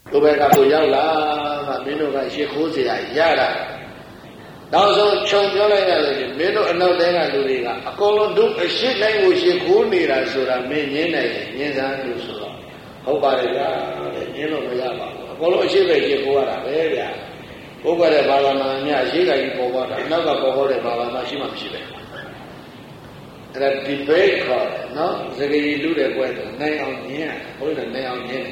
ကိုယ်ပဲကကိုရောက်လာမှမင်းတို့ကရှေ့ခိုးစရာရတာနောက်ဆုံးခြုံပြောလိုက်ရတယ်မင်းတို့အနောက်တဲကလူတွေကအကုန်လုံးတို့အရှိတိုင်းကိုရှေ့ခိုးနေတာဆိုတာမင်းငင်းနိုင်တယ်ငင်းစားလို့ဆိုတော့ဟုတ်ပါရဲ့ဗျာတဲ့ငင်းလို့မရပါဘူးအကုန်လုံးအရှိပဲရှေ့ခိုးရတာပဲဗျာပုဂ္ဂိုလ်တဲ့ဘာဝနာများအရှိကကြီးပေါ်သွားတာနောက်ကပေါ်တဲ့ဘာဝနာရှိမှမရှိပဲအဲ့ဒါ debate ခေါ်တယ်နော်စကားကြီးလူတဲ့ပွဲတော့နိုင်အောင်ညင်းဘုရားနိုင်အောင်ညင်း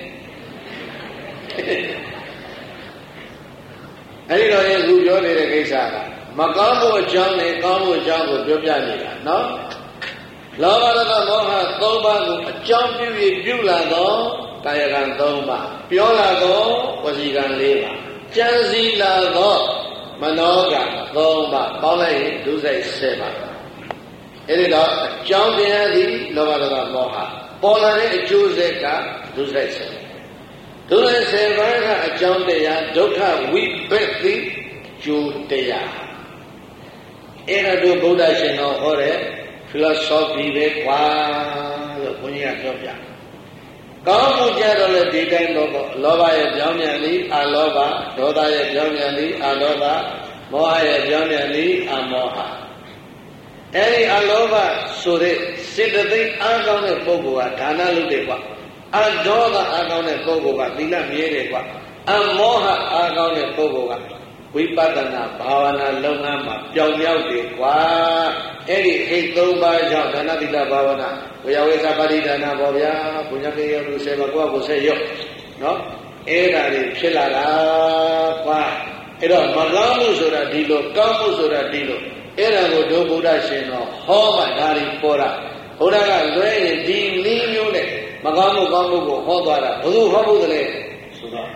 အဲ့ဒီတော့ရင်သူပြောနေတဲ့ကိစ္စကမကောင်းမှုအကြောင်းနဲ့ကောင်းမှုအကြောင်းကိုပြောပြနေတာနော်လောဘဒေါသမောဟ၃ပါးကိုအကြောင်းပြုပြီးပြုလာတော့ကာယကံ၃ပါးပြောလာတော့ဝစီကံ၄ပါးကြံစည်လာတော့မနောကံ၃ပါးပေါင်းလိုက်ရင်ဒုစိတ်10ပါးအဲ့ဒီတော့အကြောင်းတရားသည်လောဘဒေါသမောဟပေါ်လာတဲ့အကျိုးဆက်ကဒုစိတ်10ဒုစိတ်10ပါးကအကြောင်းတရားဒုက္ခဝိပက်တိကျိုးတရားအဲ့ဒါတို့ဗုဒ္ဓရှင်တော်ဟောတဲ့ philosophy ပဲကွာလို့ဘုန်းကြီးကပြောပြကောင်းမှုကြတော့လေဒီတိုင်းတော့လောဘရဲ့ကြောင်းမြန်သည်အလောဘဒေါသရဲ့ကြောင်းမြန်သည်အလောဘမောဟရဲ့ကြောင်းမြန်သည်အမောဟအဲ့ဒီအလောဘဆိုတဲ့စေတသိက်အားကောင်းတဲ့ပုဂ္ဂိုလ်ကဒါနလုပ်တယ်ကွာအဒေါသအားကောင်းတဲ့ပုဂ္ဂိုလ်ကသီလမြဲတယ်ကွာအမောဟအားကောင်းတဲ့ပုဂ္ဂိုလ်ကဝိပဿနာဘာဝနာလုပ်ငန်းမှာပြောင်းရောက်တယ်ကွာအဲ့ဒီဟိတ်၃ပါးကြောင့်ဒါနသီလဘာဝနာဝေယဝေသပါဠိဒါနပေါ့ဗျာဘုရားကေရုပ်10ပါးကိုယ့်ကိုဆက်ရော့နော်အဲ့ဒါတွေဖြစ်လာတာကွာအဲ့တော့မကောင်းမှုဆိုတာဒီလိုကောင်းမှုဆိုတာဒီလိုအဲ့ဒါကိုဒုဗုဒ္ဓရှင်တော်ဟောမှဒါတွေပေါ်တာဘုရားကလွဲရင်ဒီနည်းမျိုးနဲ့မကောင်းမှုကောင်းမှုကိုဟောသွားတာဘယ်သူဟောဖို့လဲဆိုတော့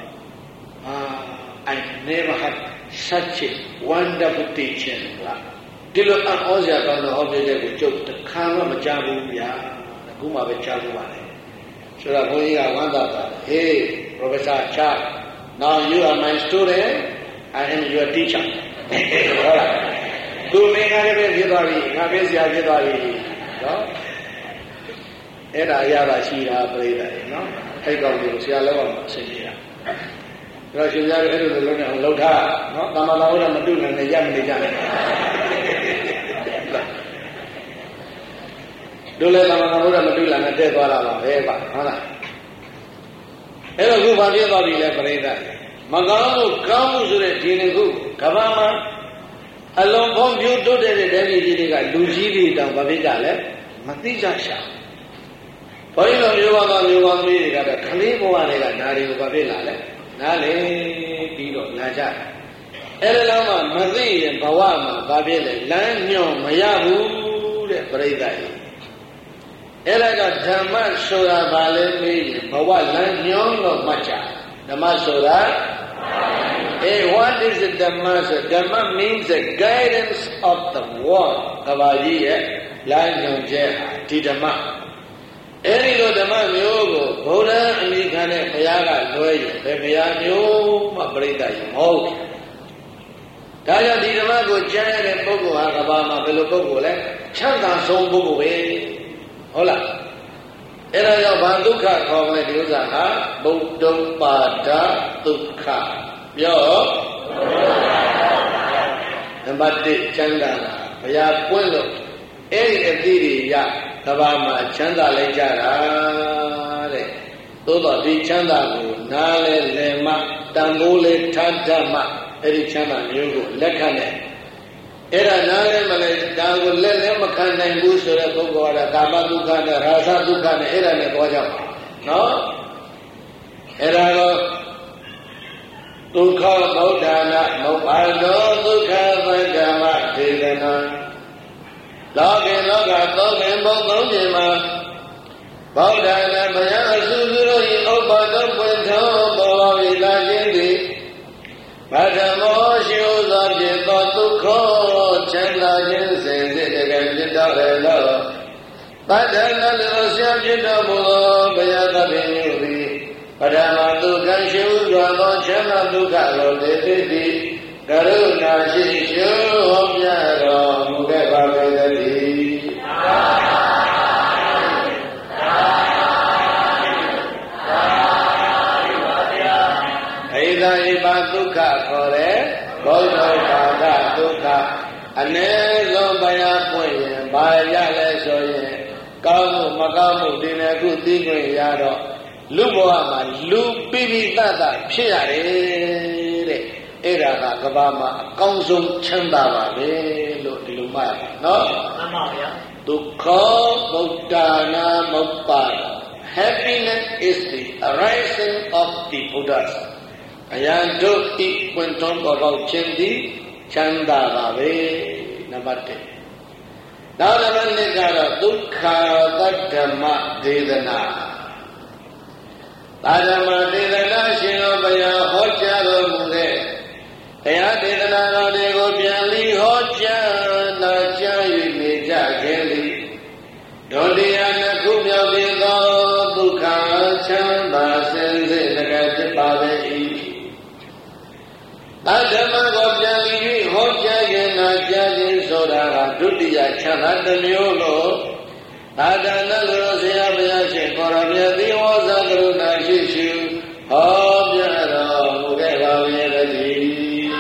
I never had such a wonderful teaching လားဒီလိုအဟောစရာကောင်းတဲ့ဟောပြတဲ့ကိုကျုပ်တစ်ခါမှမကြားဘူးဗျာအခုမှပဲကြားဘူးပါလေဆိုတော့ဘုန်းကြီးကဝမ်းသာတာဟေး Professor Cha now you are my student I am your teacher ဟုတ်လားသူမင်းကလည်းပဲဖြစ်သွားပြီငါပဲဆရာဖြစ်သွားပြီနော်အဲ့ဒါအရသာရှိတာပြိတ္တာနော်အဲ့ကောင်ကိုဆရာလောက်အောင်အဆင်ပြေတာဒါရှင်များတို့အဲ့လိုလုံးနဲ့အောင်လှုပ်ထားနော်တမန်တော်ကမတုနိုင်နဲ့ရမနေကြနဲ့တို့လည်းတမန်တော်ကမတုနိုင်နဲ့တဲ့သွားတာပါပဲပါဟုတ်လားအဲ့တော့ခုဘာဖြစ်သွားပြီလဲပြိတ္တာမကောင်းမှုကောင်းမှုဆိုတဲ့ဒီနှစ်ခုကဘာမှအလုံးပေါင်းပြုတ်တဲ့တဲ့ဒေဝီကြီးတွေကလူကြီးတွေတောင်ဘာဖြစ်ကြလဲမသိကြရှာဘုန်းကြီးတို့မျိုးပါသားမျိုးပါသမီးတွေကတော့ခလေးဘဝတွေကဓာရီကိုဘာဖြစ်လာလဲနားလေပြီးတော့လာကြအဲ့ဒါတော့မှမသိရင်ဘဝမှာဘာဖြစ်လဲလမ်းညွန်မရဘူးတဲ့ပြိဿကြီးအဲ့ဒါကဓမ္မဆိုတာဘာလဲမေးရင်ဘဝလမ်းညွန်လို့မှတ်ကြဓမ္မဆိုတာwhat is the Dhamma? Dhamma means the guidance of the world ကဘာကြီးရဲ့လမ်းညွန်ချက်ဒီဓမ္မအဲ့ဒီလိုဓမ္မမျိုးကိုဘုရားအမိခံတဲ့ဘုရားကလွဲရင်ဘယ်ဘုရားမျိုးမှပြိတ္တရင်မဟုတ်ဒါကြောင့်ဒီဓမ္မကိုကြားရတဲ့ပုဂ္ဂိုလ်ဟာကဘာမှာဘယ်လိုပုဂ္ဂိုလ်လဲချမ်းသာဆုံးပုဂ္ဂိုလ်ပဲဟုတ်လားအဲ့ဒါကြောင့်ဘာဒုက္ခခေါ်မလဲဒီဥစ္စာဟာဗုဒ္ဓပါဒဒုက္ခပြောနံပါတ်1ချမ်းသာတာဘုရားပွင့်လို့အဲ့ဒီအတိတွေရကဘာမှာချမ်းသာလိုက်ကြတာတဲ့သို့တော့ဒီချမ်းသာကိုနားလဲလည်မှတန်ဖိုးလေးထားတတ်မှအဲ့ဒီချမ်းသာမျိုးကိုလက်ခံတယ်အဲ့ဒါနားလဲမလဲဒါကိုလက်လည်းမခံနိုင်ဘူးဆိုတဲ့ပုဂ္ဂိုလ်ကကာမဒုက္ခနဲ့ရာဇဒုက္ခနဲ့အဲ့ဒါနဲ့ပေါ်ကြပါနော်အဲ့ဒါတော့ဒုက္ခဗုဒ္ဓနာမုပ္ပါဒောဒုက္ခသံဃမဒေသနာလောကလောကသုံးခင်ဘုံသုံးခြင်းမှာဗုဒ္ဓနာဘုရားအစုစုတို့၏ဥပ္ပါဒပွင့်တော်ဘောဝိလာခြင်းသည်ဗဒ္ဓမောရှိဥသောဖြစ်သောဒုက္ခချမ်းသာခြင်းစဉ်စစ်တကယ်ဖြစ်တော်ရလောဗဒ္ဓနာလောဆရာဖြစ်တော်မူသောဘုရားသခင်၏သည်ပရမဒုက္ခရှိဥစွာသောချမ်းသာဒုက္ခလိုတည်သည်ကရုဏာရှိရှုဟောပြတော်မူခဲ့ပါပေသတည်းက္ခခေါ်တယ်ဘုဒ္ဓဘာသာဒုက္ခအနည်းဆုံးဘယပွင့်ရင်ဘာရလဲဆိုရင်ကောင်းမှုမကောင်းမှုဒီနေ့ခုသိခွင့်ရတော့လူဘဝမှာလူပိပိတတဖြစ်ရတယ်တဲ့အဲ့ဒါကကဘာမှာအကောင်းဆုံးချမ်းသာပါပဲလို့ဒီလိုမှတ်ရနော်မှန်ပါဗျာဒုက္ခဗုဒ္ဓနာမုပ္ပါ Happiness is the arising of the Buddhas အယံဒုက္ခိပွင့်ထွန်းပေါ်ပေါက်ခြင်းသည်ချမ်းသာပါပဲနံပါတ်1နောက်နံပါတ်2ကတော့ဒုက္ခသတ္တမဒေသနာသာဓမ္မဒေသနာရှင်တော်ဘုရားဟောကြားတော်မူတဲ့တရားဒေသနာတော်တွေကိုပြန်ပြီးဟောကြားနာကြား၍နေကြခြင်းသည်ဒုတိယနှစ်ခုမြောက်ပြီးသောဒုက္ခချမ်းသာစင်စစ်တကယ်ဖြစ်ပါပဲ၏သာဓမ္မကိုပြန်ပြီးဟောကြားခြင်းနာကြားခြင်းဆိုတာကဒုတိယချမ်းသာတစ်မျိုးလို့သာသနာ့ကိုဆရာဘုရားရှင်ခေါ်တော်မြတ်သီဝောဇကရုဏာရှိရှိဟောပြတော်မူခဲ့ပါရဲ့တည်း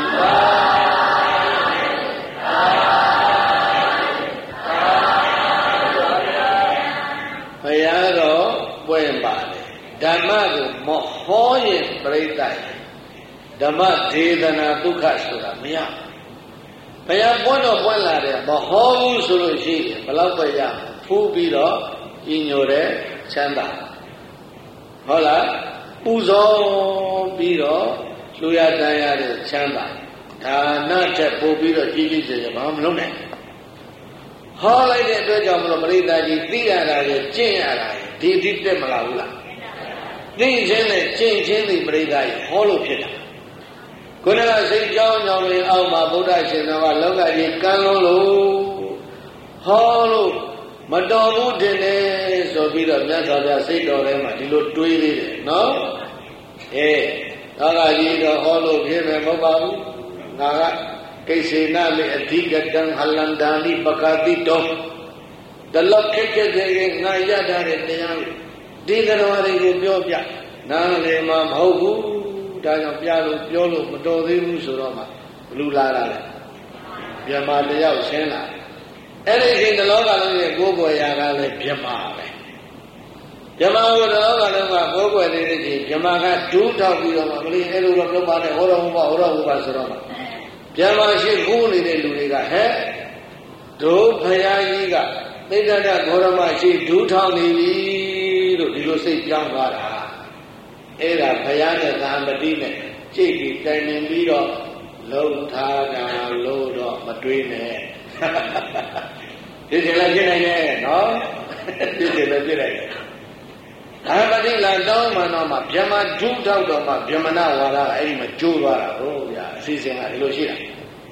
ဘုရားတော်ပွင့်ပါလေဓမ္မကိုမဟောရင်ပြိတ္တဓမ္မဒေသနာဒုက္ခဆိုတာမရဘုရားပွင့်တော့ပွင့်လာတယ်မဟောဘူးဆိုလို့ရှိရင်ဘယ်တော့ပဲရဖူးပြီးတော့ညညိုတဲ့ချမ်းသာဟုတ်လားပူဇော်ပြီးတော့လူရတန်ရတဲ့ချမ်းသာဒါနချက်ပို့ပြီးတော့ကြီးကြီးကျယ်ကျယ်ဘာမှမလုပ်နိုင်ဟောလိုက်တဲ့အတွက်ကြောင့်မလို့ပရိသတ်ကြီးသိရတာကိုကျင့်ရတာဒီတိတက်မလာဘူးလားသိခြင်းနဲ့ကျင့်ခြင်းဒီပရိသတ်ကြီးဟောလို့ဖြစ်တာခုနကစိတ်ကြောင်းကြောင့်လည်းအောက်မှာဗုဒ္ဓရှင်တော်ကလောကကြီးကမ်းလုံးလို့ဟောလို့မတော်ဘူးတင်တယ်ဆိုပြီးတော့မြတ်စွာဘုရားစိတ်တော်ထဲမှာဒီလိုတွေးသေးတယ်နော်လောကကြီးတော့ဟောလို့ဖြစ်မယ်မဟုတ်ပါဘူးငါကကိစေနလေအဓိကတံဟလန္တာနိပကတိတောတလောက်ခက်ခက်ခဲငါရတာတဲ့တရားဒီတော်တွေကိုပြောပြနားလေမှာမဟုတ်ဘူးဒါကြောင့်ပြလို့ပြောလို့မတော်သေးဘူးဆိုတော့မှဘလူလာတာလေမြတ်မာတယောက်ဆင်းလာအဲ့ဒီချိန်တလောကလုံးရဲ့ကိုယ်ပေါ်ရာကလည်းမြတ်မာပဲမြတ်မာကိုတလောကလုံးကကိုယ်ပေါ်နေတဲ့ချိန်မြတ်မာကဒူးထောက်ပြီးတော့မှမလေးအဲ့လိုတော့လုပ်ပါနဲ့ဟောတော်ဟောတော်ဟောပါဆိုတော့မှမြတ်မာရှိခိုးနေတဲ့လူတွေကဟဲ့ဒုဖယားကြီးကသိက္ခာတဂေါရမရှိဒူးထောက်နေပြီလို့ဒီလိုစိတ်ပြောင်းသွားတာအဲ့ဒါဘုရားနဲ့သာမတိနဲ့ကြိတ်ပြီးတိုင်ပင်ပြီးတော့လုံထားတာလို့တော့မတွေးနဲ့ဒီချိန်လည်းပြနိုင်တယ်နော်ဒီချိန်လည်းပြနိုင်တယ်သာမတိလာတောင်းမှတော့မှဗြဟ္မဒုထောက်တော့မှဗြဟ္မဏဝါဒအဲ့ဒီမှာကျိုးသွားတာဟုတ်ဗျာအစီအစဉ်ကဒီလိုရှိတာ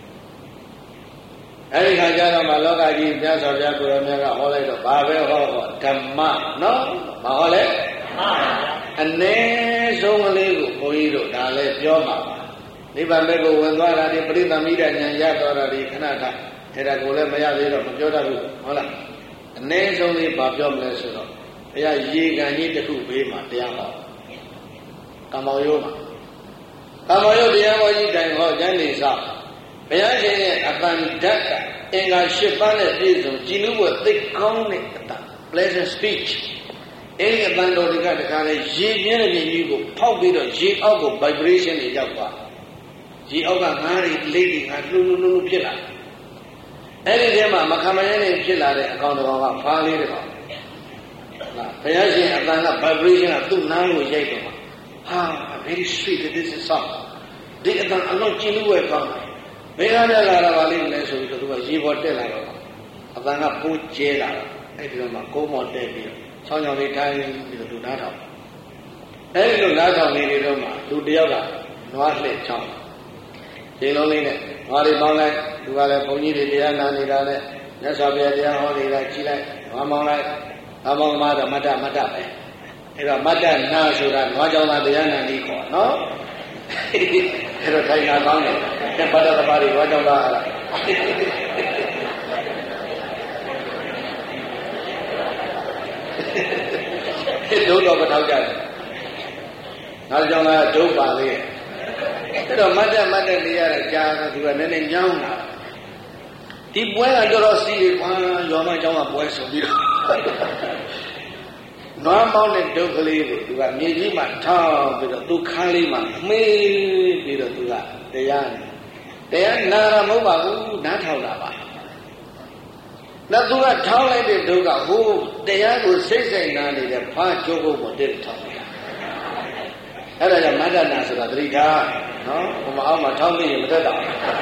အဲ့ဒီခါကျတော့မှလောကကြီးမြတ်စွာဘုရားကိုရောမြတ်ကဟောလိုက်တော့ဘာပဲဟောဓမ္မနော်မဟောလဲအနည်းဆုံးကလေးကိုဘုန်းကြီးတို့ဒါလည်းပြောမှာပါနိဗ္ဗာန်ဘက်ကိုဝင်သွားတာဒီပရိသမီးတဲ့ဉာဏ်ရသွားတာဒီခဏခဏအဲ့ဒါကိုလည်းမရသေးတော့မပြောတတ်ဘူးဟုတ်လားအနည်းဆုံးလေးဘာပြောမလဲဆိုတော့ဘုရားရေကန်ကြီးတစ်ခုဘေးမှာတရားဟောကမ္မောင်ရိုးမှာကမ္မောင်ရိုးတရားဟောကြီးတိုင်ဟောကျမ်းနေစားဘုရားရှင်ရဲ့အတန်ဓာတ်ကအင်္ဂါ၈ပါးနဲ့ပြည့်စုံကြည်နုဘွယ်သိကောင်းတဲ့အတန် pleasant speech အဲ့ဒီအတန်တော်တွေကတခါလေရေပြင်းတဲ့ပြင်ကြီးကိုဖောက်ပြီးတော့ရေအောက်ကို vibration တွေရောက်သွားရေအောက်ကငါးတွေလေးတွေငါလှူလှူဖြစ်လာအဲ့ဒီထဲမှာမခံမရနဲ့ဖြစ်လာတဲ့အကောင်တစ်ကောင်ကဖားလေးတစ်ကောင်ဘုရားရှင်အတန်က vibration ကသူ့နားကိုရိုက်တော့ဟာ very sweet this is song ဒီအတန်အလုံးကျင်းလို့ပဲကောင်းတယ်ဘယ်ကလာတာပါလိမ့်လဲဆိုပြီးတော့သူကရေပေါ်တက်လာတော့အတန်ကပိုးကျဲလာတော့အဲ့ဒီတော့မှကုန်းပေါ်တက်ပြီးတော့ချောင်းချောင်းလေးထိုင်ပြီးတော့သူနားထောင်အဲ့ဒီလိုနားထောင်နေနေတော့မှသူတယောက်ကနွားလှည့်ချောင်းဒီလုံးလေးနဲ့နွားလေးပေါင်းလိုက်သူကလည်းဘုန်းကြီးတွေတရားနာနေတာနဲ့မြတ်စွာဘုရားတရားဟောနေတာကြည်လိုက်နွားမောင်းလိုက်နွားမောင်းမှတော့မတ္တပဲအဲ့တော့မတ္တနာဆိုတာနွားကြောင့်သာတရားနာပြီးခေါ်နော်အဲ့တော့ထိုင်နာကောင်းတယ်ဘာသာတပါးတွေနွားကြောင့်သာဒုတော့မထောက်ကြတယ်နောက်ကြောင့်လည်းဒုပါလေအဲ့တော့မတ်တက်နေရတဲ့ကြားကသူကနည်းနည်းညောင်းလာဒီပွဲကတော်တော်စီးရွာမเจ้าကပွဲဆိုပြီးတော့နွားမောင်းတဲ့ဒုက္ခလေးကိုသူကမြေကြီးမှာထောင်းပြီးတော့သူခန်းလေးမှာမေးပြီးတော့သူကတရားနာရမဟုတ်ပါဘူးနားထောင်တာပါနောက်သူကထောင်းလိုက်တဲ့ဒုက္ခဟိုတရားကိုစိတ်ဆိုင်နာနေတဲ့ဖားကျိုးဖို့ပေါ်တက်ထောင်းလိုက်အဲ့ဒါကြောင့်မတ္တနာဆိုတာသတိထားနော်ဘုမအောင်မှာထောင်းပြီးရင်မတက်တာ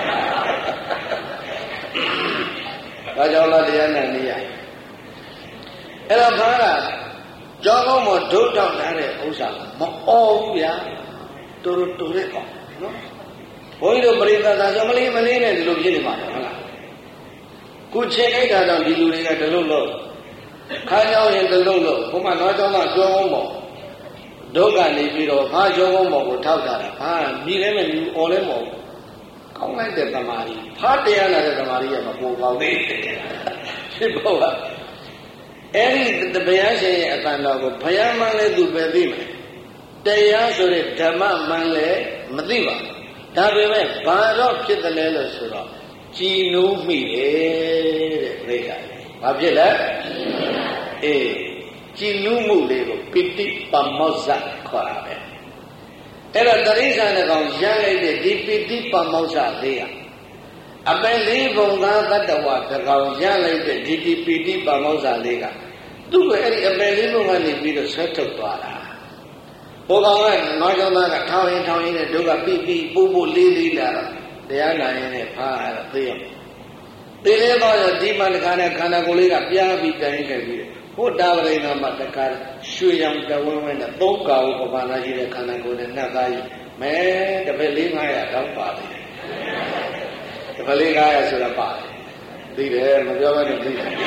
ဒါကြောင့်လားတရားနာနေရအဲ့တော့ဖားကကြောကောင်းမဒုတ်တောက်ထားတဲ့ဥစ္စာမအော်ဘူးဗျာတူတဲ့ကောင်နော်ဘုန်းကြီးတို့ပရိသတ်သာဆိုမလေးနဲ့ဒီလိုဖြစ်နေပါလားဟုတ်လားခုချိန်လိုက်တာတော့ဒီလူတွေကတလုံးလို့ခါကြောင်းရင်တလုံးလို့ဘုမတော့ကြောင်းကကျောင်းမောဒုက္ခနေပြီးတော့ဖားကျောင်းမောကိုထောက်တာဟာမြည်လည်းမမြည်အော်လည်းမဟုတ်ကောင်းလိုက်တဲ့သမာဓိဖားတရားလာတဲ့သမာဓိကမပိုကောင်းသေးဖြစ်ဖို့ကအဲ့ဒီဘုရားရှင်ရဲ့အတန်တော်ကိုဘုရားမှန်လဲသူပဲသိမယ်တရားဆိုတဲ့ဓမ္မမှန်လဲမသိပါဘူးဒါပေမဲ့ဘာတော့ဖြစ်တယ်လဲလို့ဆိုတော့ကြည်နူးမိတယ်တဲ့ပြိဿဘာဖြစ်လဲအေးကြည်နူးမှုလေးကိုပိဋိပမောဇ္ဇခေါ်တာပဲအဲ့တော့တရိစ္ဆာန်ကောင်ရလိုက်တဲ့ဒီပိဋိပမောဇ္ဇလေးကအပယ်လေးဘုံသားတတ္တဝါတကောင်ရလိုက်တဲ့ဒီပိဋိပမောဇ္ဇလေးကသူ့ကိုအဲ့ဒီအပယ်လေးဘုံကနေပြီးတော့ဆွဲထုတ်သွားတာဘုကောင်ကနွားကြောင်းသားကထောင်းရင်နဲ့ဒုက္ခပိပို့လေးလာတော့တရားနာရင်နဲ့ဖားရတော့သိရမယ်သိလဲတော့ဒီမှတခါနဲ့ခန္ဓာကိုယ်လေးကပြားပြီးတိုင်းခဲ့ပြီးဟိုတာဝရိဏမှာတခါရွှေရောင်တဝင်းဝင်းနဲ့သုံးကာကိုပပနာရှိတဲ့ခန္ဓာကိုယ်နဲ့နှက်သားကြီးမဲတစ်ဖက်လေး900တောင်းပါတယ်တစ်ဖက်လေး900ဆိုတာပါတယ်သိတယ်မပြောဘဲနဲ့သိတယ်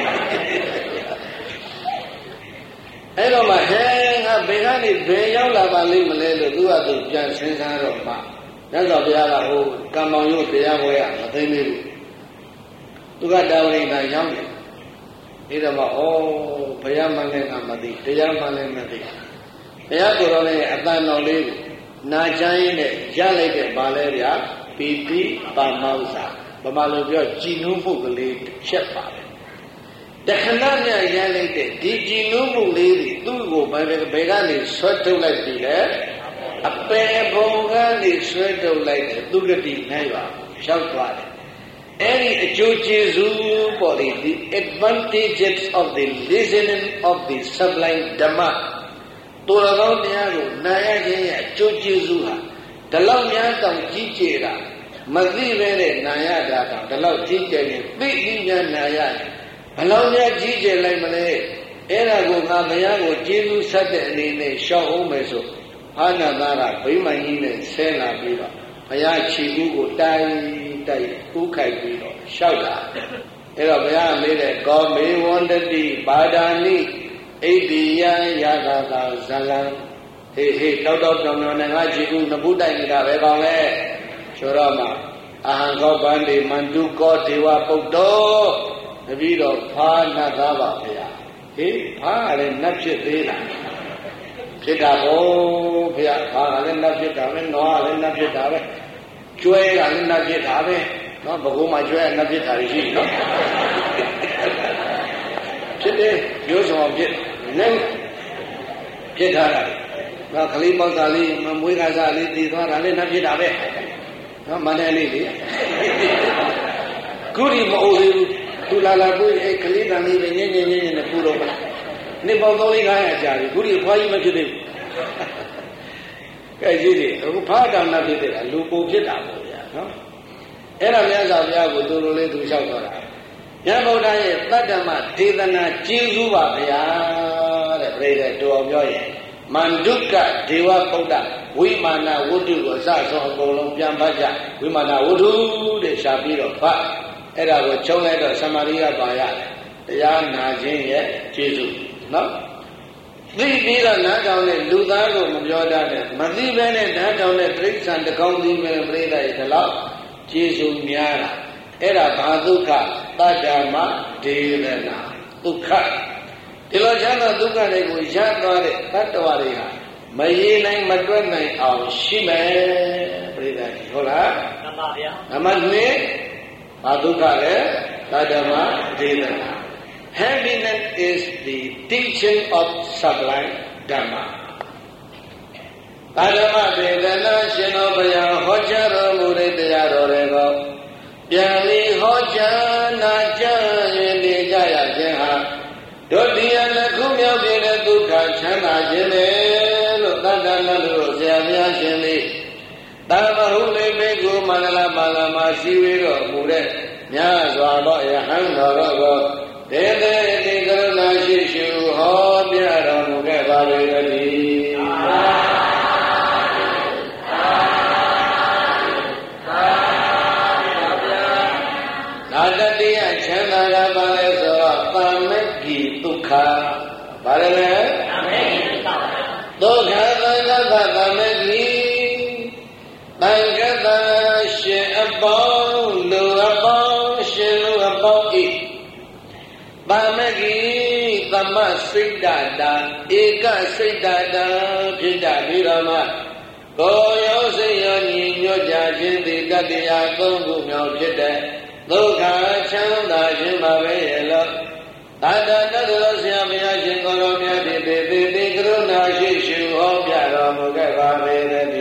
အဲ့တော့မှဟဲငါဘယ်ကနေဘယ်ရောက်လာပါလိမ့်မလဲလို့သူကသူပြန်စဉ်းစားတော့မှမြတ်စွာဘုရားကဟိုကံမောင်ရုပ်တရားပွဲရမသိသေးဘူးသူကတာဝရိဏရောက်နေဒါတော့မှဘုရားမှလည်းငါမသိတရားမှလည်းမသိဘုရားကိုယ်တော်ရဲ့အတန်တော်လေးကိုနာချမ်းရင်းနဲ့ရလိုက်တဲ့ပါလဲဗျာပိဋိပမောဇ္ဇဗမာလိုပြောကြည်နူးမှုကလေးတစ်ချက်ပါပဲတခဏမြရလိုက်တဲ့ဒီကြည်နူးမှုလေးတွေသူ့ကိုဘယ်ကနေဆွဲထုတ်လိုက်ပြီလဲအပယ်ဘုံကနေဆွဲထုတ်လိုက်တဲ့သူဂတိနိုင်ပါရောက်သွားတယ်အဲ့ဒီအကျိုးကျေးဇူးပေါ်လေ the advantages of the listening of the sublime Dhamma တော်တော်တရားကိုနာရခြင်းရဲ့အကျိုးကျေးဇူးဟာဒီလောက်များတောင်ကြီးကျယ်တာမသိပဲတဲ့နာရတာတောင်ဒီလောက်ကြီးကျယ်ရင်သိပြီးများနာရရင်ဘယ်လောက်များကြီးကျယ်လိုက်မလဲအဲ့ဒါကိုငါဘုရားကိုကျေးဇူးဆက်တဲ့အနေနဲ့ရှောက်အောင်မယ်ဆိုအာနန္ဒာကဗိမာန်ကြီးနဲ့ဆဲလာပြီးတော့ဘုရားခြေကူးကိုတိုက်ကူးခိုက်ပြီးတော့ရှောက်လာအဲ့တော့ဘုရားမေးတဲ့ကောမေဝန္တတိပါဒာနိဣတိယယသာသာဇလံဟေးတောက်ပြောင်နဲ့ငါခြေကူးနဘူးတိုက်နေတာပဲကောင်းလဲဆိုတော့မှအဟံကောဗန္တိမန္တုကောဒေဝပုတ္တောတပည့်တော်ဖားနတ်သားပါဗျာဟေးဖားကလည်းနတ်ဖြစ်သေးလားဖြစ်တာဘုရားဖားကလည်းနတ်ဖြစ်တာပဲနွားကလည်းနတ်ဖြစ်တာပဲကျွဲကလည်းနတ်ဖြစ်တာပဲနော်ဘကုံးမှာကျွဲကနတ်ဖြစ်တာရှိနော်ဖြစ်တယ်မျိုးစုံဖြစ်နေဖြစ်တာနော်ခလေးပေါက်သားလေးမွေးကစားလေးတည်သွားတာလည်းနတ်ဖြစ်တာပဲနော်မန္တလေးလေခုဒီမအိုသေးဘူးသူလာကိုအဲ့ကလေးတန်လေးပဲညင်နဲ့ပူတော့နေပေါင်း3-500ကြာပြီခုဒီဖွားကြီးမဖြစ်သေးဘူးကဲကြည့်ဒီအခုဖားတော်နာဖြစ်တဲ့လူပုံဖြစ်တာပေါ့ဗျာနော်အဲ့ဒါမြတ်စွာဘုရားကိုသူလိုလေးသူလျှောက်တော့တာမြတ်ဗုဒ္ဓရဲ့တတ္တမဒေသနာကျေးဇူးပါဗျာတဲ့ပြိဿတော်အောင်ပြောရင်မန္တုကဒေဝဗုဒ္ဓဝိမာနဝတ္ထုကိုစဆုံးအကုန်လုံးပြန်ဖတ်ကြဝိမာနဝတ္ထုတဲ့ရှားပြီးတော့ဖတ်အဲ့ဒါကိုချုံလိုက်တော့သမာဓိကပါရတယ်တရားနာခြင်းရဲ့ကျေးဇူးနော်သိပြီးတော့နားထောင်တဲ့လူသားကိုမပြောတတ်တဲ့မသိဘဲနဲ့နားထောင်တဲ့တိရစ္ဆာန်တကောင်သိမဲ့ပြိဿရဲ့ဒီလောက်ကျေးဇူးများတာအဲ့ဒါဘာဒုက္ခတတ္တမဒေသနာဒုက္ခဒီလိုချမ်းသာဒုက္ခတွေကိုရသွားတဲ့တတ္တဝါတွေဟာ Mấy này mà tuân này ở xí mẹ bây giờ thôi là nằm ăn nè mà tu cả đấy ta đem mà đi ra. Happiness is the teaching of sublime Dhamma. Ta đem mà đi ra là xin nó bây giờ họ cha rồi mua đi bây giờ rồi đó.ပြန်လီဟောကြားနာကြားရင်နေကြရခြင်းဟာတို့တရားလက်ခုမြောက်ပြတဲ့ဒုက္ခချမ်းသာခြင်းလေလို့တဏ္ဍာနလို့ဆရာများရှင်လေးတာမဟုလေးဘေကုမန္တလာပါလမရှိဝေတော်မူတဲ့မြတ်စွာသောယဟန်တော်ကိုဒေသေတိကရုဏာရှိရှုဟောပြတော်မူခဲ့ပါလေတည်းနာတတိယချမ်းသာတာပါလဲဆိုတော့သမ္မဂီဒုက္ခဘာလဲလဲဒုက္ခသံဃာသမ္မဂီသံဃာရှင်အပေါင်းလူအပေါင်းရှင်လူအပေါင်းဤသမ္မဂီသမစိတ်တာဧကစိတ်တာဖြစ်တာပြီးတော့မှကိုယ်ရောစိတ်ရောညီညွတ်ကြခြင်းသည်တတရားသုံးခုမြောက်ဖြစ်တဲ့ဒုက္ခချမ်းသာခြင်းပါပဲရဲ့လို့သာတတ္တရောဆရာဘုရားရှင်ကိုယ်တော်မြတ်ဖြစ်ပေတိကရုဏာရှိရှုဟောပြတော်မူခဲ့ပါပေတည်း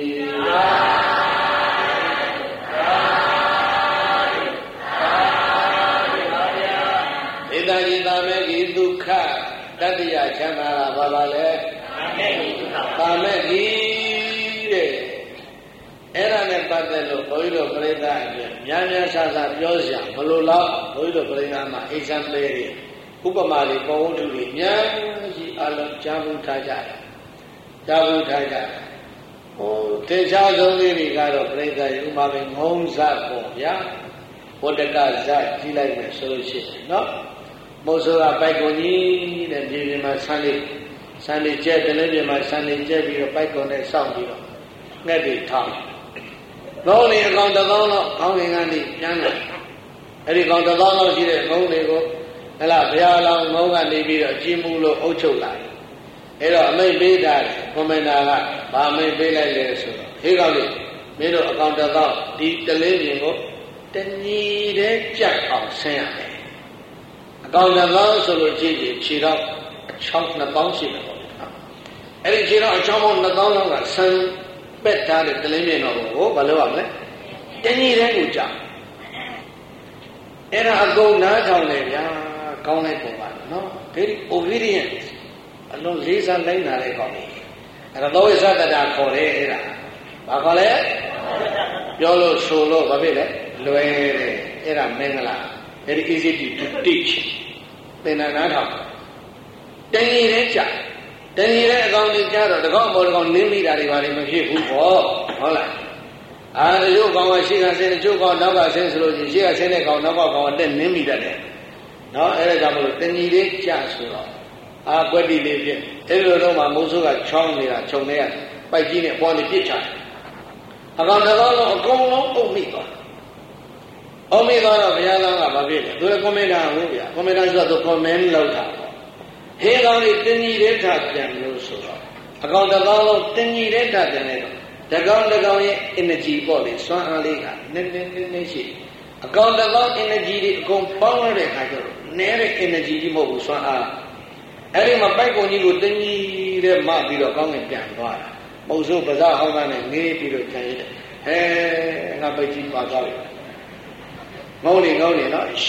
ဧတတိသာမေကိဒုက္ခတတ္တယချမ်းသာတာဘာပါလဲသာမေကိတဲ့အဲ့ဒါနဲ့ပတ်သက်လို့ဘုန်းကြီးတို့ပြိဿအပြင်များများဆဆပြောစရာမလိုတော့ဘုန်းကြီးတို့ပြိဿမှာအိဆံပေးတယ်ဥပမာတွေပုံဝတ္ထုတွေများကြီးအလုံးကြားဘူးထားကြတယ်ကြားဘူးထားကြတယ်ဟိုသေချာဆုံးလေးတွေကတော့ပြိဿဥပမာပဲငုံဇတ်ပေါ့ဗျာဝတ္တကဇတ်ကြီးလိုက်မယ်ဆိုလို့ရှိရင်နော်မိုးဆိုးကပိုက်ကုန်ကြီးတဲ့ပြည်ပြည်မှာဆန်းလေးကျဲတယ်လည်းပြည်မှာဆန်းလေးကျဲပြီးတော့ပိုက်ကုန်နဲ့စောင့်ပြီးတော့ငှက်တွေထောင်းလုံးနေအကောင်1000လောက်ခေါင်းငင်ကနေပြန်လာအဲ့ဒီကောင်1000လောက်ရှိတဲ့ငုံတွေကိုဟဲ့လားဘုရားလောင်းငုံကနေပြီးတော့ကြီးမှုလို့အုပ်ချုပ်လာတယ်အဲ့တော့အမိတ်ပေးတာကွန်မန်ဒါကဗာအမိတ်ပေးလိုက်လဲဆိုတော့ဟေးကောင်လေးမင်းတို့အကောင်1000ဒီတလေးပြင်ကိုတညီတဲ့ကြက်အောင်ဆင်းရတယ်အကောင်1000ဆိုလို့ကြည့်ကြည့်ခြေတော့အချောင်း2000ရှိတယ်ပေါ့အဲ့ဒီခြေတော့အချောင်းပေါင်း2000လောက်ကဆန်းပက်ထားတဲ့တလင်းမြေတော်ကိုဘာလို့ရမလဲတညီတဲ့ကိုကြောက်အဲ့ဒါအကုန်နားထောင်တယ်ဗျာကောင်းလိုက်ပုံပါနော် very obedient အလုံးလေးစားလိုက်နာတဲ့ကောင်းလေးအဲ့ဒါသောဝိသတ္တတာခေါ်တယ်အဲ့ဒါဘာခေါ်လဲပြောလို့ဆိုလို့ဘာဖြစ်လဲလွယ်တယ်အဲ့ဒါမင်္ဂလာ very easy to teach သင်္นานနားထောင်တညီတဲ့ကြောက်တဏှီတဲ့အကောင်ကြီးကြတော့တကောက်မော်တကောင်နင်းမိတာတွေဘာတွေမဖြစ်ဘူးပေါ့ဟုတ်လားတချို့ကောင်ကရှေ့ကဆင်းတချို့ကောင်နောက်ကဆင်းဆိုလို့ရှေ့ကဆင်းတဲ့ကောင်နောက်ကကောင်ကတက်နင်းမိတတ်တယ်နော်အဲ့ဒါကြောင့်မလို့တဏှီလေးကြဆိုတော့ကွက်တီလေးဖြစ်အဲ့လိုတော့မှမိုးဆိုးကချောင်းနေတာခြုံနေရပိုက်ကြီးနဲ့ပေါ်နေပြစ်ချတယ်အကောင်တစ်ကောင်လုံးအကုန်လုံးအုပ်မိသွားအုပ်မိသွားတော့ဘုရားလောင်းကဘာဖြစ်လဲသူကကွန်မန်ဒါဟုတ်ဗျာကွန်မန်ဒါဆိုတော့ကွန်မန်လောက်တာဟေးကောင်လေးတင်းကြီးတဲ့ထပြန်လို့ဆိုတော့အကောင်တစ်ကောင်လုံးတင်းကြီးတဲ့ထပြန်လိုက်တော့တကောင်တစ်ကောင်ရဲ့ energy ပေါ့လေစွမ်းအားလေးကနည်းရှိအကောင်တစ်ကောင် energy တွေအကုန်ပေါင်းရတဲ့အခါကျတော့နည်းတဲ့ energy ကြီးမဟုတ်ဘူးစွမ်းအားအဲ့ဒီမှာပိုက်ကုန်ကြီးကိုတင်းကြီးတဲ့မှပြီးတော့ကောင်းကင်ပြန်သွားတာမဟုတ်ဆိုပါးစားဟောင်းကနေငေးပြီးတော့ကျန်ရတယ်ငါပိုက်ကြီးပါသွားပြီငုံနေနော်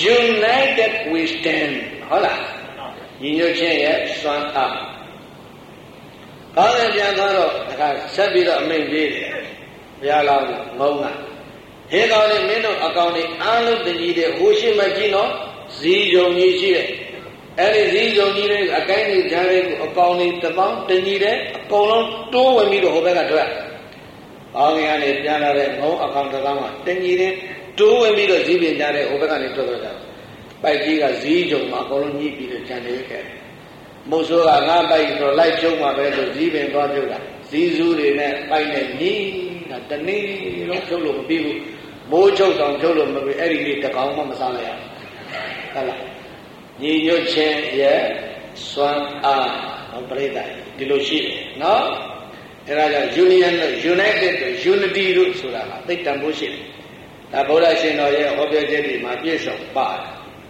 united we stand ဟုတ်လားညီညွတ်ခြင်းရဲ့စွမ်းအားကောင်းကင်ပြန်သွားတော့ဒါကဆက်ပြီးတော့အမိန့်ပေးတယ်ဘုရားလောင်းငုံကဟေးကောင်လေးမင်းတို့အကောင်လေးအားလုံးတကြီးတဲ့ဟိုရှိမကြီးနော်ဇီးယုံကြီးရှိတဲ့အဲ့ဒီဇီးယုံကြီးတွေအကိုင်းကြီးကြားလေးကိုအကောင်လေး1000တကြီးတဲ့အကုန်လုံးတိုးဝင်ပြီးတော့ဟိုဘက်ကထွက်ကောင်းကင်ကနေပြန်လာတဲ့ငုံအကောင်1000ကတကြီးတဲ့တိုးဝင်ပြီးတော့ဇီးပင်ကြားတဲ့ဟိုဘက်ကနေထွက်သွားတာပိုက်ကြီးကဇီးကြုံမှာအကုန်လုံးညှိပြီးတော့ကြံနေခဲ့တယ်မိုးဆိုးကငါပိုက်တော့လိုက်ကျုံမှာပဲဆိုဇီးပင်သွားပြုတ်တာဇီးစုတွေနဲ့ပိုက်နဲ့ညှိတာတနေ့လုံးဖြုတ်လို့မပြီးဘူးမိုးချုပ်တောင်ဖြုတ်လို့မပြီးအဲ့ဒီနေ့တကောင်မှမစားလိုက်ရဟုတ်လားညီညွတ်ခြင်းရဲ့စွမ်းအားဟောပြိတ္တာဒီလိုရှိတယ်နော်အဲ့ဒါကြောင့် union လို့ united လို့ unity လို့ဆိုတာကသိတန်ဖို့ရှိတယ်ဒါဗုဒ္ဓရှင်တော်ရဲ့ဟောပြောချက်တွေမှာပြည့်စုံပါတယ်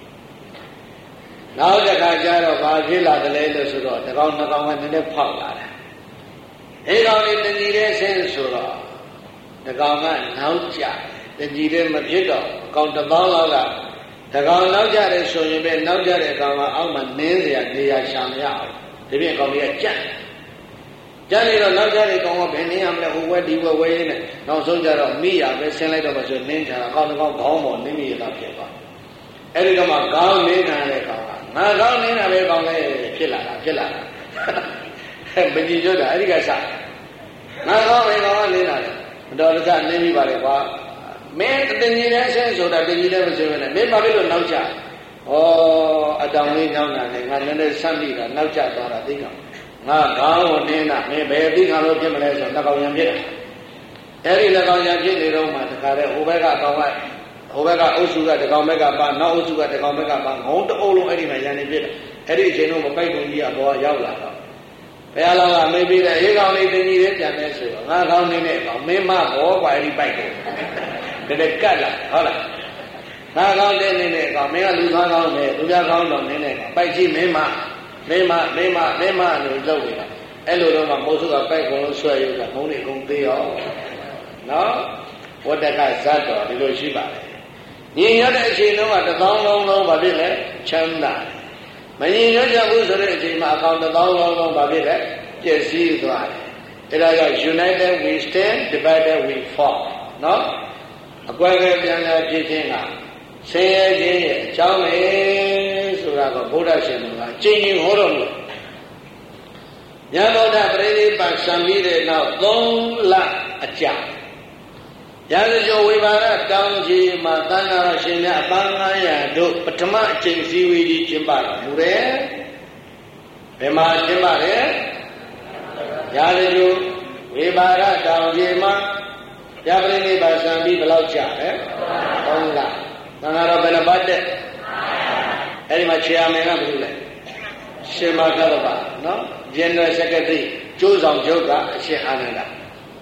နောက်တစ်ခါကျတော့ဘာဖြစ်လာတယ်လဲလို့ဆိုတော့တကောင်နှစ်ကောင်ကနည်းနည်းဖောက်လာတယ်အဲ့ကောင်လေးတညီတဲ့ဆင်းဆိုတော့တကောင်ကနောက်ကျတညီတဲ့မဖြစ်တော့ကောင်တစ်ပေါင်းလောက်ကတကောင်နောက်ကျတယ်ဆိုရင်ပဲနောက်ကျတဲ့ကောင်ကအောက်မှာနင်းเสียနေရာရှာမရအောင်ဒီပြင်ကောင်လေးကကြက်ကြက်နေတော့နောက်ကျတဲ့ကောင်ကဘယ်နင်းရမလဲဟိုဝဲဒီဝဲဝဲရင်းနဲ့နောက်ဆုံးကျတော့မိရပဲဆင်းလိုက်တော့မှဆိုနင်းချတာကောင်တစ်ကောင်ခေါင်းပေါ်နင်းမိရတာဖြစ်သွားအဲ့ဒီတော့မှခေါင်းနင်းခံတဲ့ကောင်ကငါခေါင်းနင်းတာပဲကောင်လေးဖြစ်လာတာမကြည့်ကြတာအဲ့ဒီကစငါခေါင်းပဲကောင်ကနင်းတာလေမတော်တဆနင်းပြီးပါလေကွာမင်းတညီတဲ့ဆင်းဆိုတာတညီတဲ့မဆိုရင်လည်းမင်းဘာဖြစ်လို့နောက်ကျဩအတောင်လေးညောင်းတာလေငါလည်းလည်းဆန့်ပြီးတာနောက်ကျသွားတာသိကောင်ငါခေါင်းကိုနင်းတာမင်းဘယ်သိခံလို့ဖြစ်မလဲဆိုတော့ကောင်ရံဖြစ်တယ်အဲ့ဒီလည်းကောင်ရံဖြစ်နေတော့မှတခါတည်းဟိုဘက်ကကောင်ကဟိုဘက်ကအုပ်စုကတကောင်ဘက်ကပါနောက်အုပ်စုကတကောင်ဘက်ကပါငုံတအုပ်လုံးအဲ့ဒီမှာရန်နေဖြစ်တယ်အဲ့ဒီအချိန်တော့မပိုက်ကုန်ကြီးအပေါ်ရောက်လာတော့ဘုရားလောကမေးပြီးတဲ့အေးကောင်လေးတင်ကြီးလေးပြန်နေဆိုတော့ငါကောင်းနေတဲ့ကောင်မင်းမဘောကွာအဲ့ဒီပိုက်ကုန်တကတ်လာဟုတ်လားငါကောင်းနေတဲ့ကောင်မင်းကလူသားကောင်းတယ်သူများကောင်းတော့နေတဲ့ကောင်ပိုက်ကြီးမင်းမလို့လုပ်နေတာအဲ့လိုတော့မှမိုးစုကပိုက်ကုန်လို့ဆွဲရုံကမုံနေကုန်သေးရောနော်ဝတ္တကဇတ်တော်ဒီလိုရှိပါတယ်ညီညွတ်တဲ့အချိန်တုန်းကတစ်သောင်းလုံးလုံးဘာဖြစ်လဲချမ်းသာမညီညွတ်ကြဘူးဆိုတဲ့အချိန်မှာအကောင်တစ်သောင်းလုံးလုံးဘာဖြစ်လဲပျက်စီးသွားတယ်အဲဒါကြောင့် united we stand divided we fall နော်အကွဲကွဲပြားပြားဖြစ်ခြင်းကဆင်းရဲခြင်းရဲ့အကြောင်းပဲဆိုတာကဗုဒ္ဓရှင်တော်ကအကျဉ်းချင်းဟောတော်မူဉာဏ်ဗုဒ္ဓပရိနိဗ္ဗာန်ဆံပြီးတဲ့နောက်3 လအကြာရာဇဂိုဝိပါဒတောင်ကြီးမှာသံဃာတော်ရှင်များအပန်း900တို့ပထမအကျင့်စည်းဝေးကြီးကျင်းပတော်မူတယ်။ဘယ်မှာကျင်းပလဲ။ရာဇဂိုဝိပါဒတောင်ကြီးမှာပြပရိနိဗ္ဗာန်ဆံပြီးဘယ်လောက်ကြာလဲ။3 လ။သံဃာတော်ဘယ်နှပတ်တဲ့။အဲဒီမှာခြေအမယ်ကဘယ်လိုလဲ။ရှင်မကတ္တဗနော်။ General Secretary ကျိုးဆောင်ချုပ်ကအရှင်အာနန္ဒာ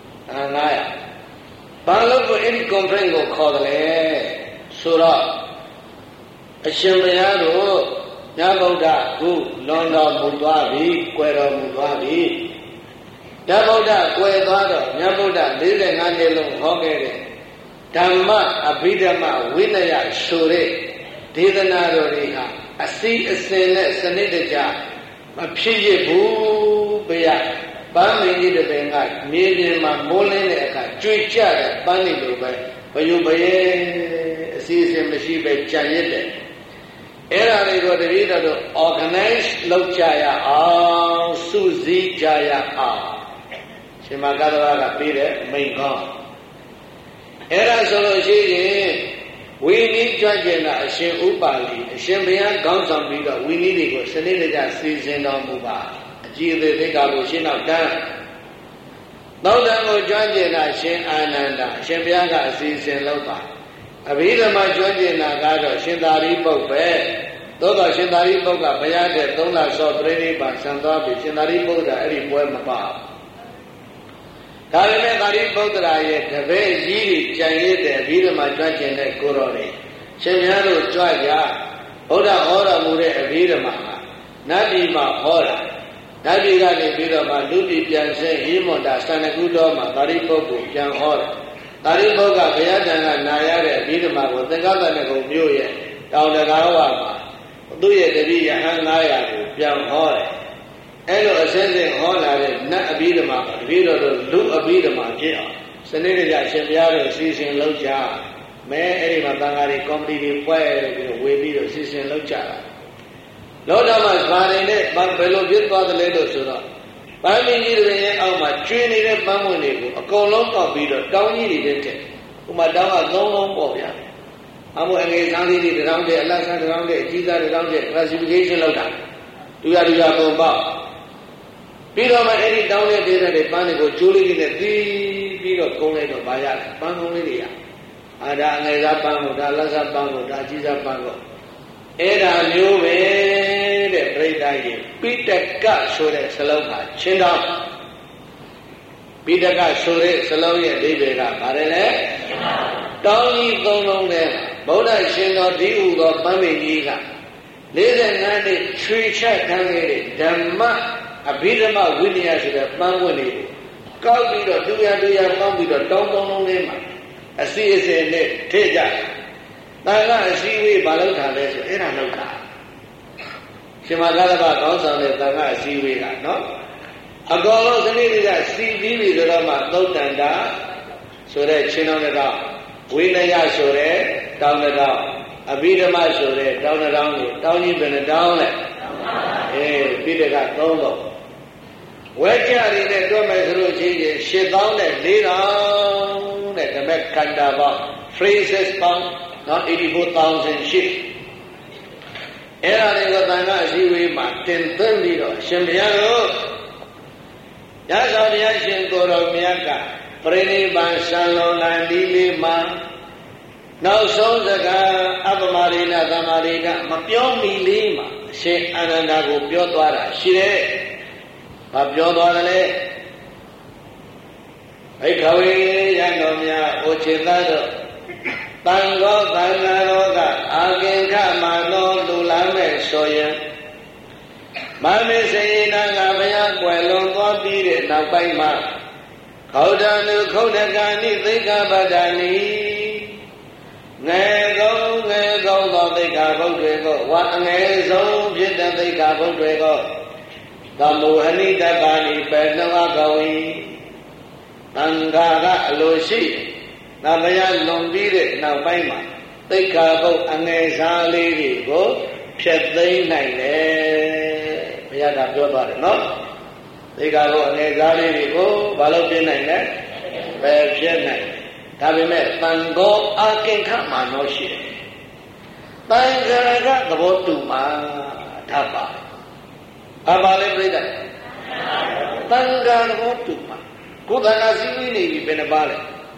900ဘာလို့ကိုအဲ့ဒီ conference ကိုခေါ်တယ်လဲဆိုတော့အရှင်ဘုရားတို့ညဗုဒ္ဓခုလွန်တော်မူသွားပြီ၊ကွယ်တော်မူသွားပြီ။ဓမ္မဗုဒ္ဓကွယ်သွားတော့ညဗုဒ္ဓ45နှစ်လုံးဟောခဲ့တဲ့ဓမ္မအဘိဓမ္မဝိနည်းဆိုတဲ့ဒေသနာတော်တွေဟာအစီအစဉ်နဲ့စနစ်တကျမဖြစ်ရဘူးဗျာပန်းမင်းကြီးတစ်ပင်ကမြေပြင်မှာမိုးလင်းတဲ့အခါကြွေကြတဲ့ပန်းနေလိုပဲဘယုဘယအစီအစဉ်မရှိပဲကြံရစ်တယ်အဲ့ဒါတွေကိုတပည့်တော်တို့ organize လုပ်ကြရအောင်စုစည်းကြရအောင်ရှင်မကတ္တဝါကပြီးတဲ့မိန့်ခေါင်းအဲ့ဒါဆိုလို့ရှိရင်ဝိနည်းကြွကျင်တာအရှင်ဥပါလိအရှင်ဘုရားခေါင်းဆောင်ပြီးတော့ဝိနည်းတွေကိုစနစ်တကျစီစဉ်တော်မူပါအကြည်သေးသိက္ခာကိုရှင်းတော့တန်းသောတံကိုကြွကျင်တာရှင်အာနန္ဒာအရှင်ဘုရားကအစီအစဉ်လုပ်ပါအဘိဓမ္မာကြွကျင်တာကတော့ရှင်သာရိပုတ္တပဲသို့တော့ရှင်သာရိပုတ္တကဘုရားတဲ့3 လစောပြိဋိဘံဆံသွားပြီရှင်သာရိပုတ္တအဲ့ဒီပွဲမပါဒါပေမဲ့သာရိပုတ္တရာရဲ့တပည့်ကြီးတွေကြံရည်တဲ့အဘိဓမ္မာကြွကျင်တဲ့ကိုတော်တွေရှင်များတို့ကြွကြဘုရားဟောတော်မူတဲ့အဘိဓမ္မာကနတ်ပြည်မှာဟောတာနတ်ပြည်ကနေပြီးတော့မှလူပြည်ပြန်ဆဲဟိမွန်တာသန္တကုတော်မှာသာရိပုတ္တကိုပြန်ဟောတယ်သာရိပုတ္တကဘုရားတန်ကနာရတဲ့အဘိဓမ္မာကိုသင်္ကပ္ပနကုမြို့ရဲ့တောင်တကားဝမှာသူ့ရဲ့တပည့်ရဟန်း900ကိုပြန်ဟောတယ်အဲ့လိုအစင်းစင်းဟောလာတဲ့နတ်အဘိဓမ္မာတပည့်တော်တို့လူအဘိဓမ္မာဖြစ်အောင်စနစ်တကျရှင်ဘုရားတို့အစီအစဉ်လုပ်ကြမဲအဲ့ဒီမှာသံဃာတွေကော်မတီတွေဖွဲ့ပြီးတော့ဝေပြီးတော့အစီအစဉ်လုပ်ကြတာလောကမှာဇာနေနဲ့ဘယ်လိုဖြစ်သွားသလဲလို့ဆိုတော့ပန်းမင်းကြီးတွေရဲ့အောက်မှာကျွေးနေတဲ့ပန်းမွင့်တွေကိုအကုန်လုံးကောက်ပြီးတော့တောင်းကြီးတွေတက်ဥမာတောင်းက3 လုံးပေါ့ဗျာအမို့အငယ်စားလေးတွေတောင်းတဲ့အလတ်စားတောင်းတဲ့အကြီးစားတောင်းတဲ့ classification လောက်တာတူရပုံပေါ့ပြီးတော့မှအဲ့ဒီတောင်းတဲ့ဒေသတွေပန်းတွေကိုကျိုးလေးတွေနဲ့တီးပြီးတော့ကုန်းလိုက်တော့ဗာရပန်းကုန်းလေးတွေရဒါအငယ်စားပန်းကိုဒါလက်စားပန်းကိုဒါအကြီးစားပန်းကိုအဲ့ဒါမျိုးပဲတဲ့ပြိဿရဲ့ပိတကဆိုတဲ့စလုံးကချင်းတော်ပိဋကဆိုတဲ့စလုံးရဲ့အဓိပ္ပာယ်ကဘာလဲလဲတောင်းကြီးသုံးလုံးနဲ့ဗုဒ္ဓရှင်တော်ဒီဟုသောပန်းပင်ကြီးက45နှစ်ချွေချက်ခံခဲ့တဲ့ဓမ္မအဘိဓမ္မဝိနည်းဆိုတဲ့ပန်းပွင့်လေးကိုကောက်ပြီးတော့တူရပေါင်းပြီးတော့တောင်းသုံးလုံးလေးမှာအစီအစဉ်နဲ့ထည့်ကြ။ဒါကအစည်းအဝေးဘာလို့ထားလဲဆိုအဲ့ဒါလောက်တာရှင်မဂါရဘကောင်းဆောင်တဲ့တန်ခါအစည်းအဝေးကနော်အကောင်လုံးစနစ်တွေကစီပြီးပြီဆိုတော့မှသုတ်တန်တာဆိုတဲ့ချင်းတော်တော်ဝိနည်းဆိုတဲ့တောင်းတော်အဘိဓမ္မဆိုတဲ့တောင်းတော်ကိုတောင်းကြီးဘယ်နှတောင်းလဲပိဋက3လုံးဝဲကြရည်နဲ့တွက်မယ်ဆိုလို့ချင်း8000နဲ့4000တဲ့ဓမ္မခန္ဓာပေါင်း phrases ပေါင်းနော် 84,000 ရှိအဲ့ဒါတွေကိုတန်ခါအစည်းအဝေးမှာတင်သွင်းပြီးတော့ရှင်ဘုရားတို့ရသော်ဘုရားရှင်ကိုယ်တော်မြတ်ကပရိနိဗ္ဗာန်ဆံလုံးလာဒီလေးမှာနောက်ဆုံးစကားအပမရိဏသမရိကမပြောမီလေးမှာအရှင်အာနန္ဒာကိုပြောသွားတာရှိတယ်။ဘာပြောသွားတယ်လဲ။ဘိက္ခဝေယံတော်များဩချေတတို့တန်သောသံဃာတော်ကအာကင်ခမသောလူလာမဲ့ဆိုရင်မမေစေနာကဘုရားကွယ်လွန်သွားပြီးတဲ့နောက်ပိုင်းမှာခောဒံလူခောဒကာနိသိက္ခာပဒာနိငယ်ကောင်းသောသိက္ခာပုဒ်တွေကိုဝါအငယ်ဆုံးဖြစ်တဲ့သိက္ခာပုဒ်တွေကိုသမုဟနိတပါဏိပေနဝကဝီတန်ခါကအလိုရှိငါဘုရားလွန်ပြီးတဲ့နောက်ပိုင်းမှာသိက္ခာပုဒ်အငယ်စားလေးတွေကိုဖြတ်သိမ်းနိုင်တယ်ဘုရားကပြောသွားတယ်နော်သိက္ခာပုဒ်အငယ်စားလေးတွေကိုဘာလို့ပြနိုင်လဲပဲဖြတ်နိုင်ဒါပေမဲ့တန်ခေါ်အာကင်ခမှာတော့ရှိတယ်တန်ခါကသဘောတူမှာဓာတ်ပါအပါလေးပြိတ္တတန်ခါသဘောတူမှာကိုယ်တန်ခါစည်းဝေးနေပြီဘယ်နှပါလဲ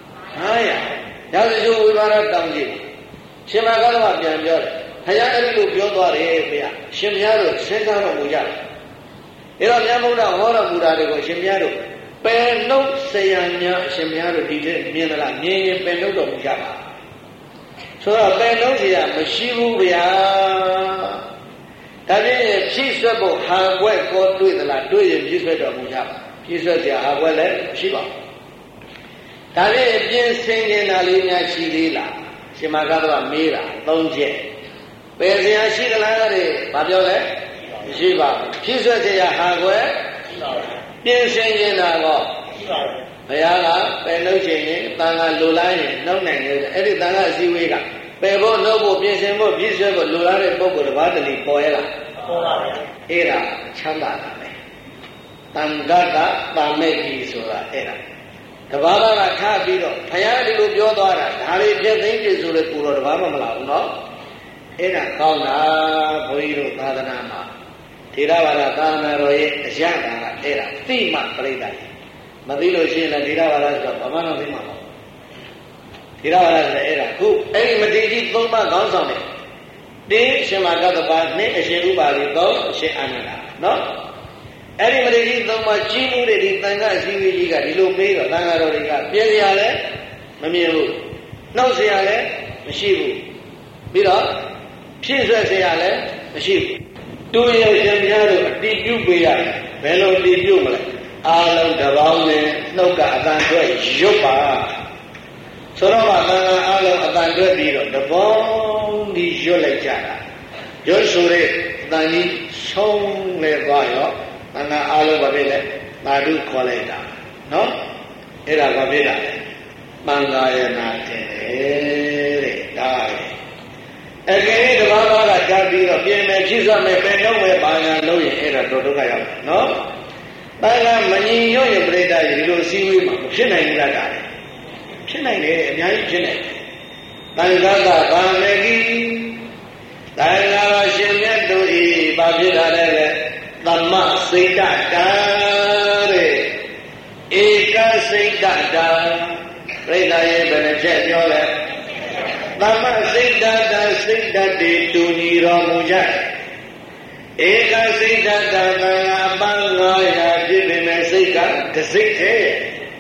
900ရာဇဂိုဝိပါဒတောင်းကြည့်ရှင်မဂါရမပြန်ပြောတယ်ဘုရားအဲ့ဒီလိုပြောသွားတယ်ဗျာရှင်ဘုရားတို့စဉ်းစားတော်မူကြတယ်အဲ့တော့မြတ်ဗုဒ္ဓဟောတော်မူတာတွေကိုရှင်ဘုရားတို့ပယ်နှုတ်ဆရာများအရှင်ဘုရားတို့ဒီထက်မြင်သလားမြင်ရင်ပယ်နှုတ်တော်မူကြပါဆိုတော့ပယ်နှုတ်ဆရာမရှိဘူးဗျာဒါဖြင့်ဖြည့်ဆွတ်ဖို့ဟာကွက်ကိုတွေ့သလားတွေ့ရင်ဖြည့်ဆွတ်တော်မူကြပါဖြည့်ဆွတ်ဆရာဟာကွက်လည်းမရှိပါဘူးဒါဖြင့်ပြင်ဆင်နေတာလေးများရှိသေးလားရှင်မဂါရမေးတာ3ချက်ပယ်ဆရာရှိသလားတဲ့ဘာပြောလဲမရှိပါဘူးဖြည့်ဆွတ်ဆရာဟာကွက်ပြင်ဆင်နေတာကောဘုရားကပယ်နှုတ်ခြင်းရင်တန်ခါလိုလားရင်နှုတ်နိုင်တယ်အဲ့ဒီတန်ခါအစည်းအဝေးကပယ်ဖို့နှုတ်ဖို့ပြင်ဆင်ဖို့ပြည့်စွဲဖို့လိုလားတဲ့ပုဂ္ဂိုလ်တစ်ပါးတည်းပေါ်ရလားပေါ်ပါဗျာအဲ့ဒါချမ်းသာတာပဲတန်ခါကတာမိတ်ကြီးဆိုတာအဲ့ဒါတဘာဝကထားပြီးတော့ဘုရားဒီလိုပြောသွားတာဒါလေးပြည့်သိမ့်ပြည့်ဆိုလေကိုယ်တော်တဘာမှမလာဘူးနော်အဲ့ဒါကောင်းတာဘုန်းကြီးတို့သာသနာမှာထေရဝါဒသာသနာတော်ရဲ့အရာကအဲ့ဒါသိမှပြိတ္တာမသိလို့ရှိရင်လည်းထေရဝါဒဆိုတော့ဘာမှမသိမှာမဟုတ်ထေရဝါဒဆိုအဲ့ဒါခုအဲ့ဒီမတိကြီး3ပါးခေါင်းဆောင်တယ်တင်းအရှင်မဂ္ဂတပါနှင်းအရှင်ဥပါလိ3အရှင်အာနန္ဒာနော်အဲ့ဒီမတိကြီး3ပါးကြီးမှုတဲ့ဒီတန်ခါအစည်းအဝေးကြီးကဒီလိုပေးတော့တန်ခါတော်တွေကပြည့်စရာလည်းမမြင်ဘူးနှုတ်စရာလည်းမရှိဘူးပြီးတော့ဖြည့်ဆွဲစရာလည်းမရှိဘူးတူရရှင်များတို့အတိပြုပေးရတယ်ဘယ်လိုအတိပြုမလဲအားလုံးတစ်ပေါင်းနဲ့နှုတ်ကအတန်တွဲရွတ်ပါဆိုတော့မှသံဃာအားလုံးအတန်တွဲပြီးတော့တစ်ပေါင်းဒီရွတ်လိုက်ကြတာရွတ်ဆိုတဲ့အတန်ကြီးဆုံးလဲသွားရောသံဃာအားလုံးဘာဖြစ်လဲသာဓုခေါ်လိုက်တာနော်အဲ့ဒါဘာဖြစ်လဲသံဃာယနာတဲ့တဲ့ဒါအကယ်တဘာဘာကကြားပြီးတော့ပြင်မယ်ချိစမယ်ပင်တော့မယ်ဘာညာလို့ရင်အဲ့ဒါတော်ဒုက္ခရောက်တယ်နော်။ဒါကမငြိမ်ရော့ရင်ပြိတ္တာဒီလိုအစည်းအဝေးမှာမဖြစ်နိုင်ဘူးလားတာ။ဖြစ်နိုင်တယ်အများကြီးဖြစ်နိုင်တယ်။တန်ခါကဗာမေကြီးတန်ခါရှင်မြတ်တို့ဤဘာဖြစ်တာလဲသမစိတ်တတာတဲ့ဧကစိတ်တတာပြိတ္တာရဲ့ဘယ်နှချက်ပြောလဲသမစိတ်တတာစိတ်တတေတူညီတော်မူကြဧကစိတ်တတာသံဃာပန်း900ဖြစ်ပေမဲ့စိတ်ကတစ်စိတ်တည်း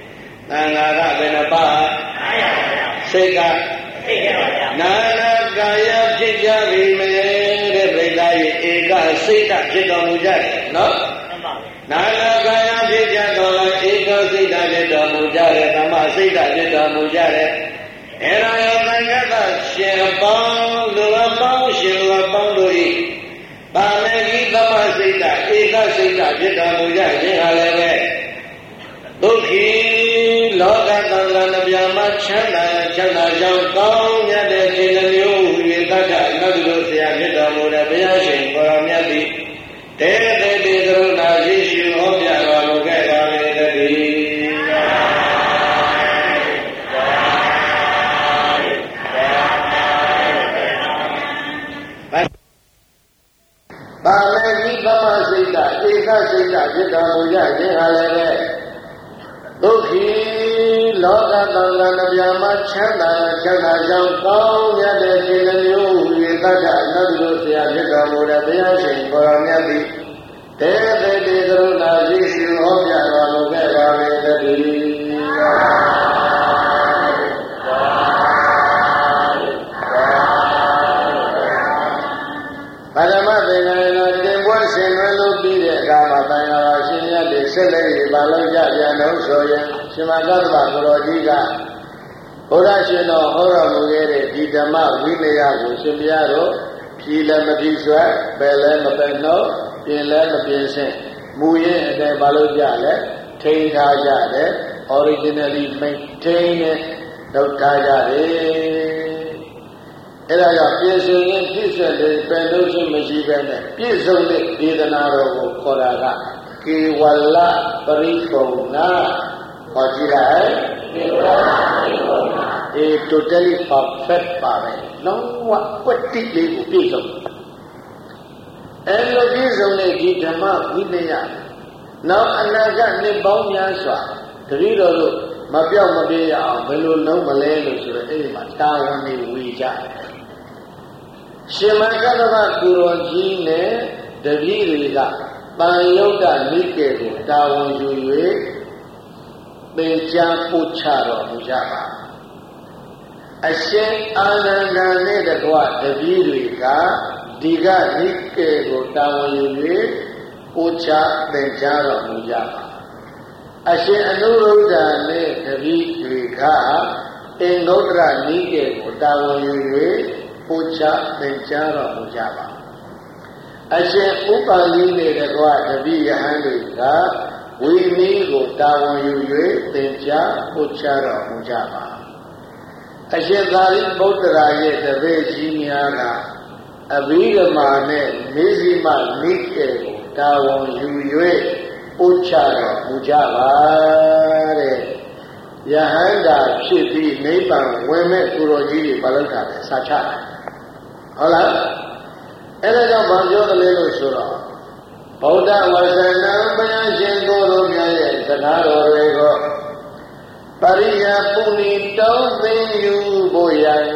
သံဃာကဘယ်နှပါးစိတ်ကနာနာကာယဖြစ်ကြပြီမယ်တဲ့ပြိဿရဲ့ဧကစိတ်ဓာတ်ဖြစ်တော်မူကြတယ်နော်နာနာကာယဖြစ်ကြတော်လဲဧကစိတ်ဓာတ်ဖြစ်တော်မူကြတယ်ဓမ္မစိတ်ဓာတ်ဖြစ်တော်မူကြတယ်အဲ့ဒါရောသံဃာရှင်ပေါင်းလူအပေါင်းရှင်လူအပေါင်းတို့ဤပါမေကြီးဓမ္မစိတ်ဓာတ်ဧကစိတ်ဓာတ်ဖြစ်တော်မူကြခြင်းဟာလည်းပဲဒုက္ခိလောကသံဃာနှပြမှာချမ်းသာကြောင်းကောင်းမြတ်တဲ့ခြင်းမျိုးဟူ၍တတ်တာနတ်တို့ဆရာဖြစ်တော်မူတဲ့ဘုရားရှင်ကိုရောမြတ်သည်တေတေတိကရုဏာရှိရှိဟောပြတော်မူခဲ့ပါလေတည်းပါမေကြီးသမစိတ်တာဧကစိတ်တာဖြစ်တော်မူကြခြင်းဟာလည်းပဲဒုက္ခိလောကသံဃာနှပြမှာချမ်းသာကြောင်းကောင်းမြတ်တဲ့ခြင်းမျိုးဟူ၍တတ်တာနတ်တို့ဆရာဖြစ်တော်မူတဲ့ဘုရားရှင်ကိုရောမြတ်သည်တေတေတိကရုဏာရှိရှိဟောပြတော်မူခဲ့ပါလေတည်းပရမသင်္ဃာယနာတင်ပွားရှင်ရွယ်လို့ပြီးတဲ့အခါမှာတန်ဃာတော်ရှင်မြတ်တွေဆက်လက်ပြီးပါလုံးကြပြန်တော့ဆိုရင်ရှင်မဂ္ဂဗကိုတော်ကြီးကဘုရားရှင်တော်ဟောတော်မူခဲ့တဲ့ဒီဓမ္မဝိနည်းကိုရှင်ဘုရားတို့ဖြီးလည်းမဖြီးဆွဲပယ်လည်းမပယ်နှုတ်ပြင်လည်းမပြင်ဆင်မူရင်းအတိုင်းပါလို့ကြလဲထိန်းထားကြတယ် originally maintain နဲ့လုပ်ထားကြတယ်အဲ့ဒါကြောင့်ပြင်ဆင်ရင်ပြည့်စုံတဲ့ပယ်လို့ရှိမရှိပဲနဲ့ပြည့်စုံတဲ့ဒေသနာတော်ကိုခေါ်တာကကေဝလပရိပုံနာဟောကြည့်လိုက်ကေဝလပရိပုံနာ totally perfect ပါပဲလုံးဝကွက်တိလေးကိုပြည့်စုံအဲ့လိုပြည့်စုံတဲ့ဒီဓမ္မဝိနည်းနောက်အနာဂတ်နှစ်ပေါင်းများစွာတတိတော်တို့မပြောက်မပြေရအောင်ဘယ်လိုလုံးမလဲလို့ဆိုတော့အဲ့ဒီမှာတာဝန်တွေဝေကြတယ်ရှင်မကတ္တဗကုရောကြီးနဲ့တပည့်တွေကပန်ယုတ်တနိကေကိုတာဝန်ယူ၍သင်ကြားပို့ချတော်မူကြပါအရှင်အာနန္ဒာနဲ့တကွတပည့်တွေကဒီကနိကေကိုတာဝန်ယူ၍ပို့ချသင်ကြားတော်မူကြပါအရှင်အနုရုဒ္ဓနဲ့တပည့်တွေကအင်္ဂုတ္တရနိကေကိုတာဝန်ယူ၍ပို့ချသင်ကြားတော်မူကြပါအရှင်ဥပ္ပါလိနဲ့တကွတပည့်ယဟန်တွေကဝိနည်းကိုတာဝန်ယူ၍သင်ကြားပို့ချတော်မူကြပါအရှင်သာရိပုတ္တရာရဲ့တပည့်ကြီးများကအဘိဓမ္မာနဲ့မေဇိမနိကေကိုတာဝန်ယူ၍ပို့ချတော်မူကြပါတဲ့ယဟန္တာဖြစ်ပြီးနိဗ္ဗာန်ဝင်မဲ့ကိုရောကြီးတွေဘာလို့ထားလဲစာချတယ်ဟုတ်လားအဲ့ဒါကြောင့်ဘာပြောတယ်လဲလို့ဆိုတော့ဗုဒ္ဓဝါစနံဘုရားရှင်ကိုယ်တော်များရဲ့စကားတော်တွေကိုပရိယာပုဏ္ဏတောင်းသိယူဖို့ရန်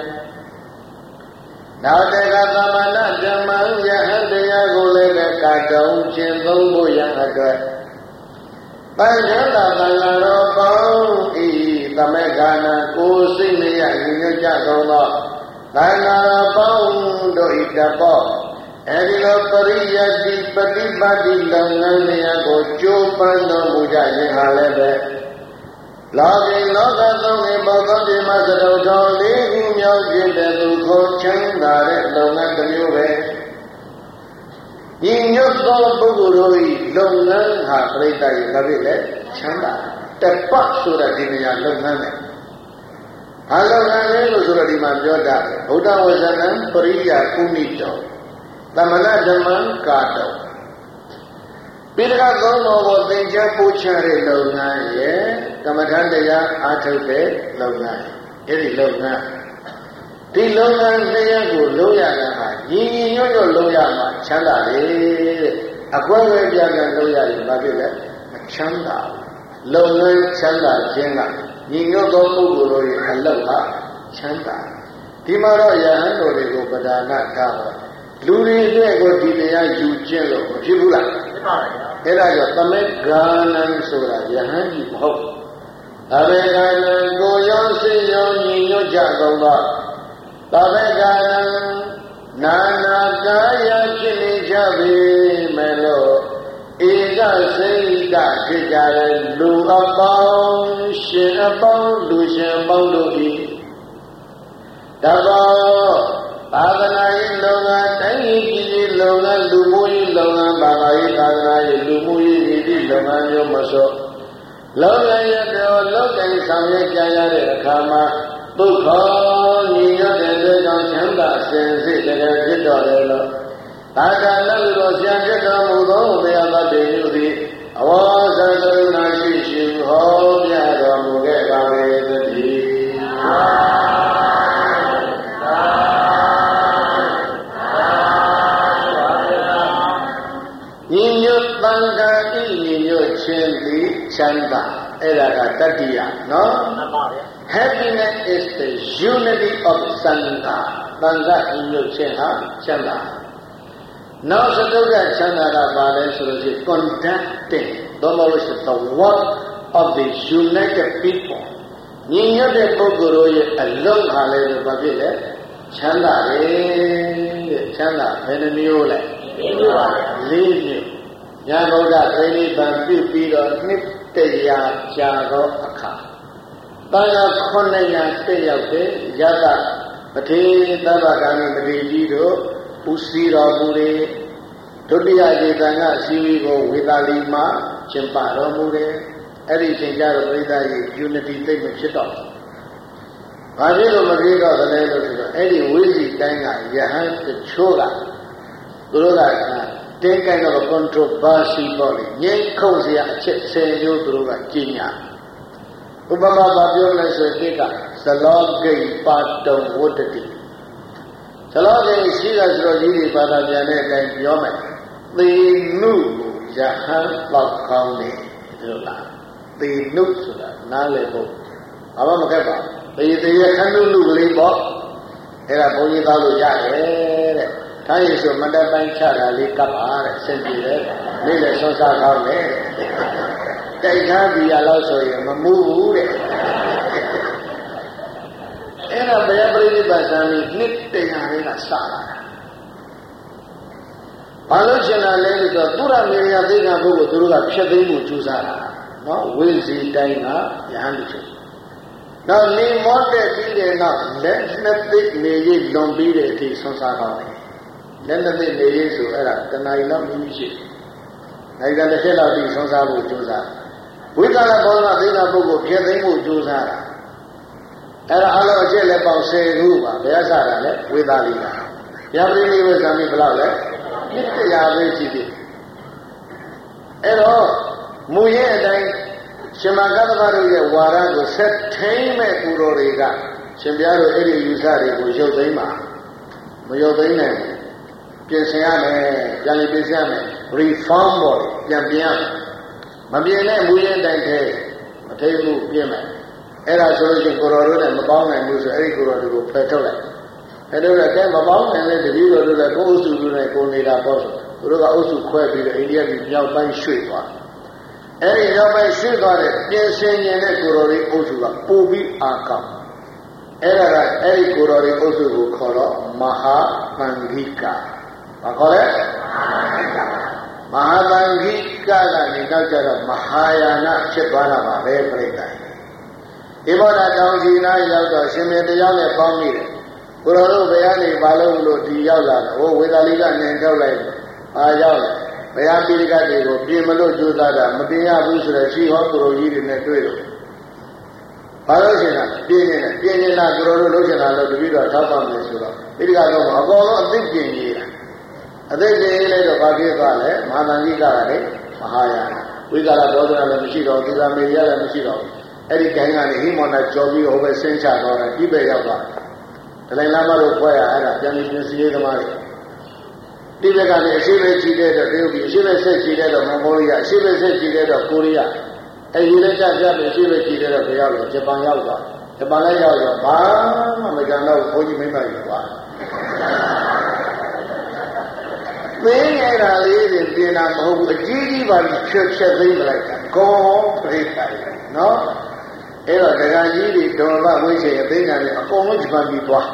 နောက်တကသမဏဓမ္မယဟန်တရားကိုလည်းပဲကတုံးခြင်းသုံးဖို့ရန်အတွက်ပဉ္စတာသံဃာတော်ပေါင်းဤသမဂ္ဂနာကိုယ်စိတ်နဲ့ရညွှန်ကြသောသံဃာတော်ပေါင်းတို့ဤတဘောအဲဒီလိုပရိယတ္တိပฏิပတ်တိလုပ်ငန်းများကိုကြိုးပမ်းတော်မူကြခြင်းဟာလည်းပဲလောကီလောကသုံးရင်ဘောဂတိမသတုတော်လေးခုမြောက်ခြင်းတဲ့သူခေါ်ချမ်းသာတဲ့လုပ်ငန်းတစ်မျိုးပဲဒီညွတ်သောပုဂ္ဂိုလ်တို့ဤလုပ်ငန်းဟာပြိတ္တရေဘာဖြစ်လဲချမ်းသာတပတ်ဆိုတဲ့ဒီနေရာလုပ်ငန်းနဲ့ဟာလုပ်ငန်းလေးလို့ဆိုတော့ဒီမှာပြောတာဗုဒ္ဓဝေဇနံပရိယာကုဏိတောသမဏဓမ္မကာတောပိဋကသုံးတော်ကိုသင်ကြားပို့ချတဲ့လုပ်ငန်းရဲ့ကမ္မထန်တရားအားထုတ်တဲ့လုပ်ငန်းအဲ့ဒီလုပ်ငန်းဒီလုပ်ငန်းတရားကိုလုပ်ရတာဟာညီညီညွတ်ညွတ်လုပ်ရမှာချမ်းသာလေအကွဲကွဲပြားပြားလုပ်ရရင်ဘာဖြစ်လဲမချမ်းသာလုပ်ငန်းချမ်းသာခြင်းကညီညွတ်သောပုဂ္ဂိုလ်တို့ရဲ့အလုပ်ဟာချမ်းသာဒီမှာတော့ယဟန်တော်တွေကိုပဒါနထားပါလူတွေအတွက်ကိုဒီတရားယူကျင့်လို့မဖြစ်ဘူးလားဖြစ်ပါပါဗျာအဲ့ဒါကြောင့်သမဂ္ဂာနံဆိုတာယဟန်ကြီးမဟုတ်အဘေကံကိုရောစိတ်ရောညီညွတ်ကြကုန်သောသဗ္ဗကံနာနာကာယဖြစ်နေကြပြီမယ်လို့ဧကစိတ်ကဖြစ်ကြတဲ့လူအပေါင်းရှင်အပေါင်းလူရှင်ပေါင်းတို့ဤတဘောသာသနာရေးလုပ်ငန်းတိုင်းပြည်လုပ်ငန်းလူမှုရေးလုပ်ငန်းဘာသာရေးသာသနာရေးလူမှုရေးဒီလုပ်ငန်းမျိုးမဆိုလောကရတော်လောကီဆောင်ရွက်ကြရတဲ့အခါမှာဒုက္ခညီရတဲ့အတွက်ကြောင့်ချမ်းသာစင်စစ်တကယ်ဖြစ်တော်တယ်လို့သာကလည်းလို့ဆရာဖြစ်တော်မူသောဘုရားသခင်တို့သည်အဝါသကရုဏာရှိရှိဟောပြတော်မူခဲ့ပါလေသတည်းညီညွတ်တန်ခါဤညီညွတ်ခြင်းသည်ချမ်းသာအဲ့ဒါကတတိယနော်မှန်ပါဗျာ Happiness is the unity of Sangha တန်ခါညီညွတ်ခြင်းဟာချမ်းသာနောက်သတုကချမ်းသာကဘာလဲဆိုလို့ရှိရင် conducting the work of the united people ညီညွတ်တဲ့ပုဂ္ဂိုလ်တို့ရဲ့အလုံးဟာလည်းဘာဖြစ်လဲချမ်းသာတယ်တဲ့ချမ်းသာဘယ်နှမျိုးလဲ၄မျိုးညာဘုရားပြိဋိဘံပြုပြီးတော့နှစ်တရာကြာသောအခါတာယာ900တက်ရောက်တဲ့ယတပတိသဗ္ဗကာမိပတိကြီးတို့ဦးစီးတော်မူတယ်ဒုတိယရေတံကအစည်းအဝေးကိုဝေသာလီမှာကျင်းပတော်မူတယ်အဲ့ဒီချိန်ကျတော့ပြိဿရဲ့ unity သိမဖြစ်တော့ဘာဖြစ်လို့မဖြစ်တော့တယ်လို့ဆိုတော့အဲ့ဒီဝိဇ္ဇိတိုင်းကယဟန်တချို့ကသူတို့ကတင်းကိုင်းတော့ controversy ပေါ့လေငြိမ်းခုတ်စရာအချက်10မျိုးသူတို့ကကြီးညာဥပမာပါပြောလဲဆိုရင်ကဇလောဂိပါတုံဝတ္တတိဇလောဂိရှိတာဆိုတော့ကြီးဒီဘာသာပြန်တဲ့အတိုင်းပြောမယ်သေနုယဟန်ပေါ့ကောင်းနေတို့လားသေနုဆိုတာနားလည်ဖို့ဘာမှမခက်ပါဘူးသေရခဏနုကလေးပေါ့အဲ့ဒါဘုန်းကြီးသားလို့ရတယ်တဲ့ထားရဆိုမတတ်ပိုင်းချတာလေးကပ်ပါတဲ့အဆင်ပြေတယ်နေ့လည်းဆွမ်းစားကောင်းတယ်တိုက်ထားပြီးရလို့ဆိုရင်မမူးဘူးတဲ့အဲ့ဒါဘယ်ပရိနိဗ္ဗာန်ဆံလေးနှစ်တရာလေးကစလာတာဘာလို့ရှင်လာလဲဆိုတော့သူရမေရသိက္ခာပုဂ္ဂိုလ်သူတို့ကဖြတ်သိမ်းမှုကြိုးစားတာနော်ဝိဇီတိုင်းကယဟန်လူချုပ်နောက်နေမောတက်ပြီးတဲ့နောက်လက်နှစ်သိနေရလွန်ပြီးတဲ့အထိဆွမ်းစားကောင်းတယ်လက်နှစ်သိနေရဆိုအဲ့ဒါတဏှာကြီးလောက်မြည်ရှိနိုင်ငံတစ်ချက်လောက်ပြီးဆွမ်းစားဖို့ကြိုးစားဝိသလဘောဓသိက္ခာပုဂ္ဂိုလ်ဖြတ်သိမ်းမှုကြိုးစားတာအဲ့ဒါအလုံးအချက်လက်ပေါင်း10ခုပါဘယ်ရစတာလဲဝေသာလီကဗျာပရိနိဗ္ဗာန်ဆံပြီးဘယ်လောက်လဲ100ပဲရှိသေးအဲ့တော့မူရဲ့အတိုင်းရှင်မကသဗ္ဗတို့ရဲ့ဝါဒကိုဆက်ထိန်မဲ့သူတော်တွေကရှင်ပြားတို့အဲ့ဒီယူဆတွေကိုရုပ်သိမ်းပါမရုပ်သိမ်းနိုင်ပြင်ဆင်ရမယ်ပြန်ပြင်ဆင်ရမယ် reform ပေါ့ပြန်ပြင်ရမယ်မပြင်တဲ့မူရဲ့အတိုင်းထဲမထိန်မှုပြင်မယ်အဲ့ဒါဆိုလို့ရှိရင်ကိုတော်တို့နဲ့မပေါင်းနိုင်ဘူးဆိုအဲ့ဒီကိုတော်တို့ကိုဖယ်ထုတ်လိုက်အဲ့တော့လည်းမပေါင်းနိုင်တဲ့တပည့်တော်တို့လည်းကိုယ်အုပ်စုတို့နဲ့ကိုနေတာပေါ့ဆိုသူတို့ကအုပ်စုခွဲပြီးတော့အိန္ဒိယပြည်မြောက်ပိုင်းရွှေ့သွားအဲ့ဒီမြောက်ပိုင်းရွှေ့သွားတဲ့ပြင်ဆင်နေတဲ့ကိုတော်တွေအုပ်စုကပိုပြီးအားကောင်းအဲ့ဒါကအဲ့ဒီကိုတော်တွေအုပ်စုကိုခေါ်တော့မဟာသံဃိကဘာခေါ်လဲမဟာသံဃိကကနေနောက်ကျတော့မဟာယာနဖြစ်သွားတာပါပဲပြိတ္တာဒီဘောဓတောင်စီနာရောက်တော့ရှင်မေတရားနဲ့ပေါင်းမိတယ်ကိုတော်တို့ဘယ်ကနေပါလို့လို့ဒီရောက်လာတယ်ဟိုဝေသာလီကနေထုတ်လိုက်အားရောက်တယ်ဘုရားပိဋကတွေကိုပြင်မလို့ကြိုးစားတာမပြင်ရဘူးဆိုတော့ရှိဟောကိုတော်ကြီးတွေနဲ့တွေ့လို့ဘာလို့ရှင်တာပြင်နေတာကိုတော်တို့လုပ်ချင်တာလို့တပည့်တော်ထောက်ပါမယ်ဆိုတော့ပိဋကတော့အကုန်လုံးအသိပြင်ကြီးတာအသိပြင်ကြီးလိုက်တော့ဘာဖြစ်သွားလဲမဟာသံဃိကလည်းမဟာယာနဝိကာရဒေါသလည်းမရှိတော့သီလမေရလည်းမရှိတော့အဲ့ဒီတိုင်းကနေဟိမောနာကြော်ပြီးဟိုပဲဆင်းချတော့တယ်ဒီပဲရောက်သွားဒလိုင်လာမတို့ဖွဲ့ရအဲ့ဒါပြန်ပြီးပြင်စီရေးသမားတွေဒီဘက်ကနေအရှိပဲကြည့်တဲ့တော့တရုတ်ပြည်အရှိပဲဆက်ကြည့်တဲ့တော့မွန်ဂိုလီးယားအရှိပဲဆက်ကြည့်တဲ့တော့ကိုရီးယားအဲ့ဒီလည်းကြပြပြီးအရှိပဲကြည့်တဲ့တော့ဘယ်ရောက်လဲဂျပန်ရောက်သွားဂျပန်လည်းရောက်တော့ဘာမှမကြံတော့ဘုန်းကြီးမိမ့်ပါယူသွားသင်ရတာလေးတွေပြင်တာမဟုတ်ဘူးအကြီးကြီးပါဖြတ်သိမ်းလိုက်တာကောပြိတ္တာနော်အဲ့တော့ဒကာကြီးတွေဒေါ်ဘဝိချေအသိဉာဏ်နဲ့အကုန်လုံးဂျပန်ပြည်သွား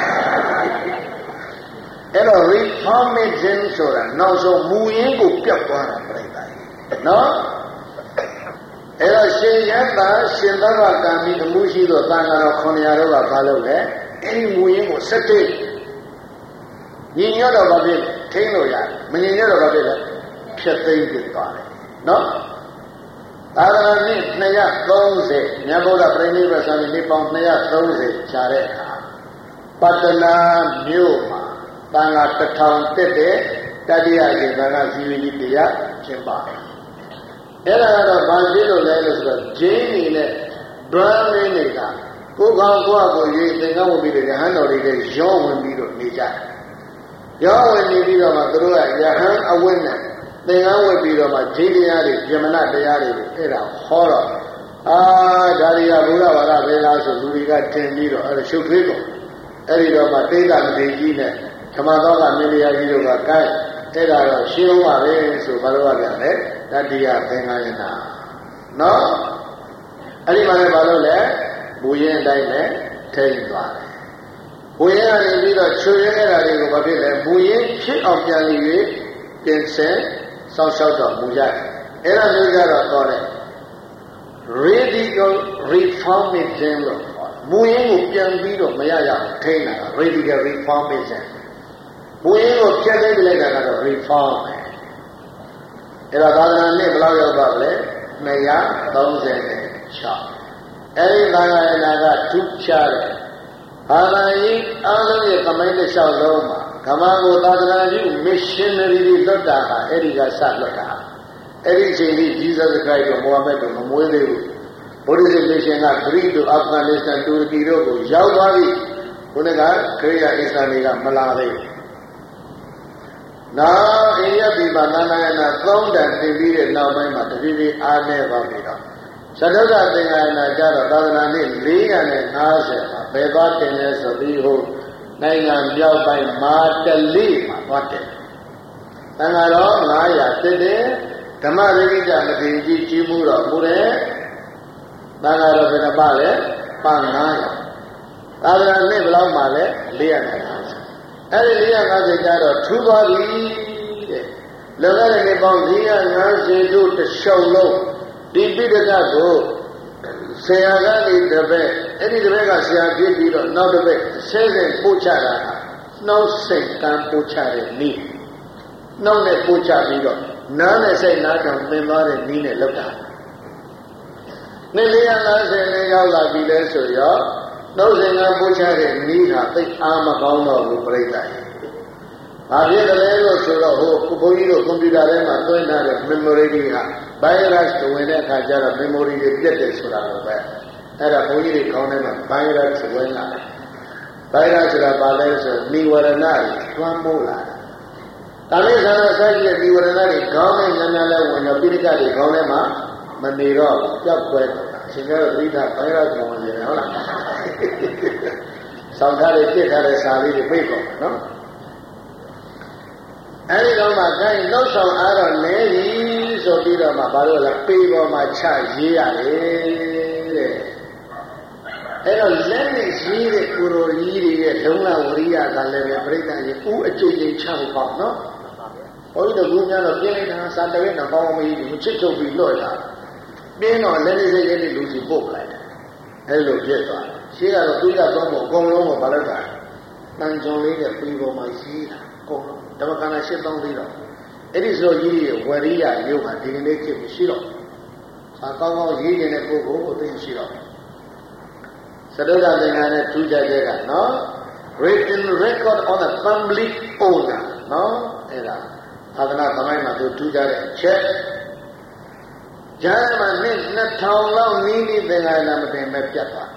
အဲ့တော့ reformism ဆိုတာနောက်ဆုံးမူရင်းကိုပြတ်သွားတာပြိတ္တာနော်အဲ့တော့ရှင်ရတ္တာရှင်သဗ္ဗကံမိအမှုရှိသောသံဃာတော်900တို့ကဘာလုပ်လဲအဲ့ဒီမူရင်းကိုစက်တိညီညွတ်တော့ဘာဖြစ်ထိန်းလို့ရတယ်မညီညွတ်တော့ဘာဖြစ်လဲဖြတ်သိမ်းပြသွားတယ်နော်သာသနာနှစ်230မြတ်ဗုဒ္ဓပြိဋိဘသံနှစ်ပေါင်း230ခြားတဲ့အခါပတ္တနာမြို့မှာသံဃာ1000တက်တဲ့တတိယအချိန်သံဃာစီဝီကြီးတရားကျင်းပတယ်အဲ့ဒါကတော့ဘာဖြစ်လို့လဲလို့ဆိုတော့ဂျင်းနေနဲ့ဗြဟ္မင်းတွေကကိုယ်ကောင်ကိုယ့်အကိုရေးသင်္ကန်းဝတ်ပြီးတဲ့ရဟန်းတော်တွေကရောဝင်ပြီးတော့နေကြတယ်ရောဝင်နေပြီးတော့မှသူတို့ကရဟန်းအဝိနဲ့သင်္ကန်းဝတ်ပြီးတော့မှဂျင်းတရားတွေပြမနာတရားတွေအဲ့ဒါဟောတော့ဒါတွေကဘုရားဘာသာပဲလားဆိုလူတွေကတင်ပြီးတော့အဲ့ဒါရှုပ်ထွေးကုန်အဲ့ဒီတော့မှတိတ်တမထေကြီးနဲ့ခမသောကမင်းတရားကြီးတို့ကကိုက်အဲ့ဒါတော့ရှင်းအောင်ပါပဲဆိုဘာလို့ရပြန်လဲတတိယသင်္ဃာယနာနော်အဲ့ဒီမှာလည်းဘာလို့လဲဘူရင်အတိုင်းနဲ့ထိန်းသွားတယ်ဘူရင်ကနေပြီးတော့ချွေရခဲ့တာတွေကိုဘာဖြစ်လဲဘူရင်ဖြစ်အောင်ပြန်ပြီးပြင်ဆင်စောင့်ရှောက်တော့မူရတယ်အဲ့ဒါမျိုးကြတော့တယ် radical reformism လို့ခေါ်တယ်မူရင်ကိုပြန်ပြီးတော့မရရအောင်ထိန်းတာ radical reformism မူရင်ကိုဖြတ်သိမ်းလိုက်တာကတော့ reform ပဲအဲ့ဒါသာသနာနှစ်ဘယ်လောက်ရောက်ပါလဲ236အဲ့ဒီသာသနာကထူးခြားတယ်ဘာသာရေးအားလုံးရဲ့သမိုင်းတစ်လျှောက်လုံးမှာဓမ္မကိုသာသနာပြု missionary တွေလွတ်တာဟာအဲ့ဒီကစလွတ်တာအဲ့ဒီအချိန်ကြီး Jesus Christ ကိုမိုဟာမက်ကိုမမွေးသေးဘူး Buddhist mission က Greek တို့ Afghanistan တူရကီတို့ကိုရောက်သွားပြီခုနကခရစ်ယာန်အစ္စလာမ်တွေကမလာသေးဘူးနောက်အိယပြည်မှာသာသနာ3တန်တင်ပြီးတဲ့နောက်ပိုင်းမှာတဖြည်းဖြည်းအားနည်းသွားပြီးတော့သတ္တသသင်္ဃာနာကြတော့သာသနာနှစ်450မှာဘယ်သွားတင်လဲဆိုပြီးဟိုနိုင်ငံမြောက်ပိုင်းမာတလိမှာသွားတယ်သံဃာတော်900တက်တယ်ဓမ္မရိကိတမထေရကြီးကြီးမှုတော်မူတယ်သံဃာတော်ဘယ်နှပါလဲပါ900သာသနာနှစ်ဘယ်လောက်မှာလဲ450အဲ့ဒီ450ကျတော့ထူးသွားပြီတဲ့လောကရဲ့နေပေါင်း450တို့တစ်ရှုံလုံးဒီပိဋကကိုဆရာကနေတပည့်အဲ့ဒီတပည့်ကဆရာပြပြီးတော့နောက်တပည့်ဆဲဆဲပို့ချတာနှောက်စိတ်ကံပို့ချတဲ့နည်းနှောက်နဲ့ပို့ချပြီးတော့နားနဲ့စိတ်နားကြောင့်သင်သွားတဲ့နည်းနဲ့လောက်တာနေ့450နဲ့ရောက်လာပြီလဲဆိုရောနှုတ်စဉ်ကပို့ချတဲ့နည်းဟာသိအားမကောင်းတော့ဘူးပြိတ္တာ။ဘာဖြစ်တယ်လဲလို့ဆိုတော့ဟိုဘုန်းကြီးတို့ကွန်ပျူတာထဲမှာသွင်းထားတဲ့ memory တွေက virus ဝင်တဲ့အခါကျတော့ memory တွေပြတ်တယ်ဆိုတာလိုပဲ။အဲ့ဒါဘုန်းကြီးတွေခေါင်းထဲမှာ virus ဝင်လာတယ်။ virus ဆိုတာဘာလဲဆိုနိဝရဏတွေလွှမ်းမိုးလာတာ။ဒါလေးဆိုတော့ဆက်ကြည့်တဲ့နိဝရဏတွေခေါင်းနဲ့နာနာလဲဝင်တော့ပိဋကတွေခေါင်းထဲမှာမနေတော့ကြောက်ွယ်တော့အရှင်ကတော့သတိထား virus ဝင်နေတယ်ဟုတ်လား။ဆောင်းထားတဲ့ပြစ်ထားတဲ့စာလေးတွေပြေကုန်တယ်နော်အဲဒီတော့မှကိုင်းလှုပ်ဆောင်အားတော့နေပြီဆိုပြီးတော့မှဘာလို့လဲပေပေါ်မှာချရေးရတယ်တဲ့အဲတော့လက်နဲ့ရေးတဲ့ကိုရိုကြီးတွေရဲ့ဒုံလဝရိယကလည်းပဲပြိတ္တရေဦးအကျိန်ချင်းချဖို့ပေါ့နော်ဘုန်းကြီးတို့ကများတော့ပြင်းနေတာစာတရက်တော့ကောင်းမကြီးမချစ်ချုပ်ပြီးလွတ်လာပြင်းတော့လက်နဲ့ရေးတဲ့လူစီပို့လိုက်တယ်အဲလိုဖြစ်သွားတယ်ရှင်းကတော့သူရတော့အကုန်လုံးကိုဘာလို့လဲတန်ကြုံလေးတဲ့ပေပေါ်မှာရေးတာအကုန်လုံးဓမ္မကဏ္ဍ73သေးတော့အဲ့ဒီဆိုကြီးရဲ့ဝရိယမျိုးကဒီကနေ့ဖြစ်မရှိတော့စာကောင်းကောင်းရေးနေတဲ့ပုဂ္ဂိုလ်ကိုသိရှိတော့သတ္တသင်္ဃာနဲ့ထူးခြားချက်ကနော် written record on the family owner နော်အဲ့ဒါသာသနာသမိုင်းမှာသူထူးခြားတဲ့အချက်ဂျာမန်နှစ်2000လောက်နီးနီးသင်္ဃာနာမတင်မဲ့ပြတ်သွား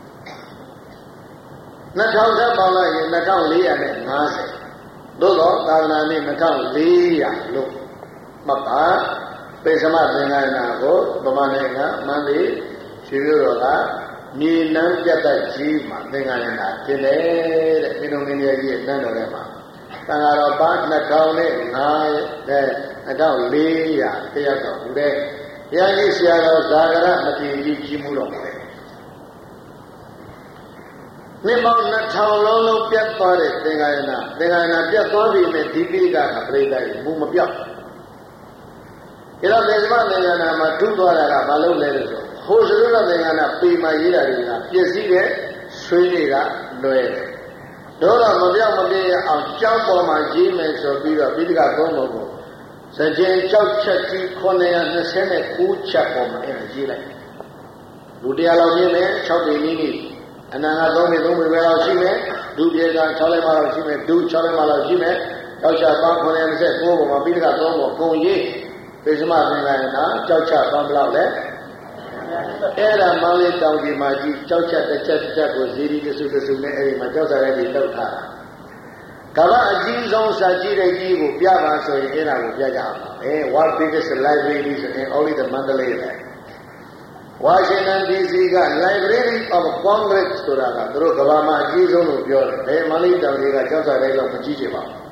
2000သက်ပေါင်းလိုက်ရင်2450သို့တော့သာသနာ့နှစ်2400လို့မှတ်ပါပေစမသင်္ဃာနာကိုဗမာနိုင်ငံမန္တလေးရွှေမြို့တော်ကမြေနန်းပြတ်သက်ကြီးမှာသင်္ဃာနာတင်တယ်တဲ့ပြည်တော်မင်းကြီးရဲ့နန်းတော်ထဲမှာသံဃာတော်ပါ2005တဲ့2400တရားတော်ဘူးတဲ့ဘုရားကြီးဆရာတော်ဇာဂရမထေရကြီးကြီးမှုတော်မူတယ်နှစ်ပေါင်း2000လုံးပြတ်သွားတဲ့သင်္ဃာယနာပြတ်သွားပြီမဲ့ဒီပိဋကကပြိတ္တရဲ့မူမပြောက်အဲ့တော့ဒေသမသင်္ဃာနာမှာထူးသွားတာကဘာလို့လဲလို့ဆိုဟိုစရုပ်သင်္ဃာနာပေမှာရေးတာတွေကပြည့်စည်တဲ့ဆွေးတွေကလွယ်တယ်တို့တော့မပြောက်မပြည့်ရအောင်ကြောက်ပေါ်မှာရေးမယ်ဆိုပြီးတော့ပိဋကသုံးပုံကိုစကြင်ကြောက်ချက်ကြီး929ချက်ပေါ်မှာအဲ့ဒါရေးလိုက်လူတရားလောက်ရေးမယ်6ပေနီးအနန္တ3ပေ3ပေပဲလောက်ရှိမယ်ဒုပြေက6လိုက်မှလောက်ရှိမယ်ဒု6လိုက်မှလောက်ရှိမယ်ကြောက်ချပေါင်း929ပေါ်မှာပိဋကသုံးပုံကုန်ရေးပိစမသင်္ဃာယနာကြောက်ချပေါင်းဘလောက်လဲအဲ့ဒါမောင်လေးတောင်ကြီးမှာကြီးကြောက်ချက်တစ်ချက်ကိုဇီရီတစုနဲ့အဲ့ဒီမှာကြောက်စားတဲ့ဒီလောက်ထားကမ္ဘာအကြီးဆုံးစာကြည့်တဲ့ကြီးကိုပြပါဆိုရင်အဲ့ဒါကိုပြကြအောင်what biggest library ဆိုရင် only the Mandalay Bay Washington DC က Library of Congress ဆိုတာကသူတို့ကမ္ဘာမှာအကြီးဆုံးလို့ပြောတယ်ဘယ်မောင်လေးတောင်ကြီးကကြောက်စားတဲ့လောက်မကြီးချင်ပါဘူး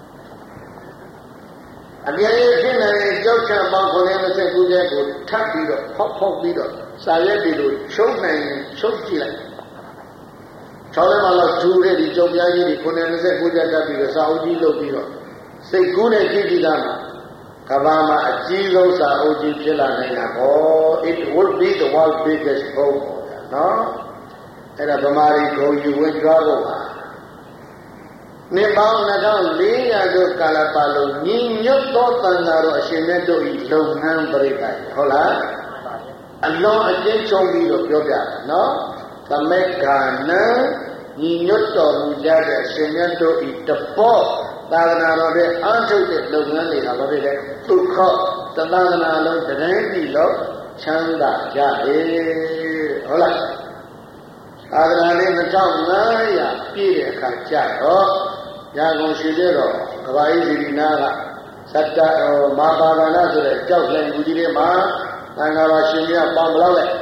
အပြည့်အဖြစ်နဲ့ကြောက်ချပေါင်း929ချက်ကိုထပ်ပြီးတော့ဖောက်ပြီးတော့စာရွက်ပြီးတော့ချုပ်နိုင်ချုပ်ကြည့်လိုက်6လမှလောက်ထူတဲ့ဒီကြောက်ပြားကြီးတွေ929ချက်တက်ပြီးတော့စာအုပ်ကြီးလုပ်ပြီးတော့စိတ်ကူးနဲ့ကြည့်ကြည့်တာမှာကမ္ဘာမှာအကြီးဆုံးစာအုပ်ကြီးဖြစ်လာနိုင်တာပေါ့ it would be the world biggest book နော်အဲ့ဒါဗမာရီကိုယူဝင်ကြတော့ပါနှစ်ပေါင်း2400ကျော်ကာလပတ်လုံးညီညွတ်သောတန်တာတော်အရှင်မြတ်တို့ဤလုံငန်းပရိသတ်ဟုတ်လားအလွန်အကျဉ်းချုပ်ပြီးတော့ပြောပြတယ်နော်သမက္ခာနံညီညွတ်တော်မူကြတဲ့အရှင်မြတ်တို့ဤတပော့သာသနာတော်ရဲ့အထုတ်တဲ့လုပ်ငန်းတွေကဘာဖြစ်လဲဒုက္ခသသာသနာလုံးတတိုင်းပြည်လုံးချမ်းသာကြတယ်ဟုတ်လားသာသနာလေး2500ပြည့်တဲ့အခါကျတော့ညာကုန်ရှိသေးတော့ကဘာကြီးစီဒီနာကသတ္တမာပါဒနာဆိုတဲ့ကြောက်လှိုင်ဘူးကြီးလေးမှာသံဃာတော်ရှင်ကြီးကပေါင်ဘလောက်လဲ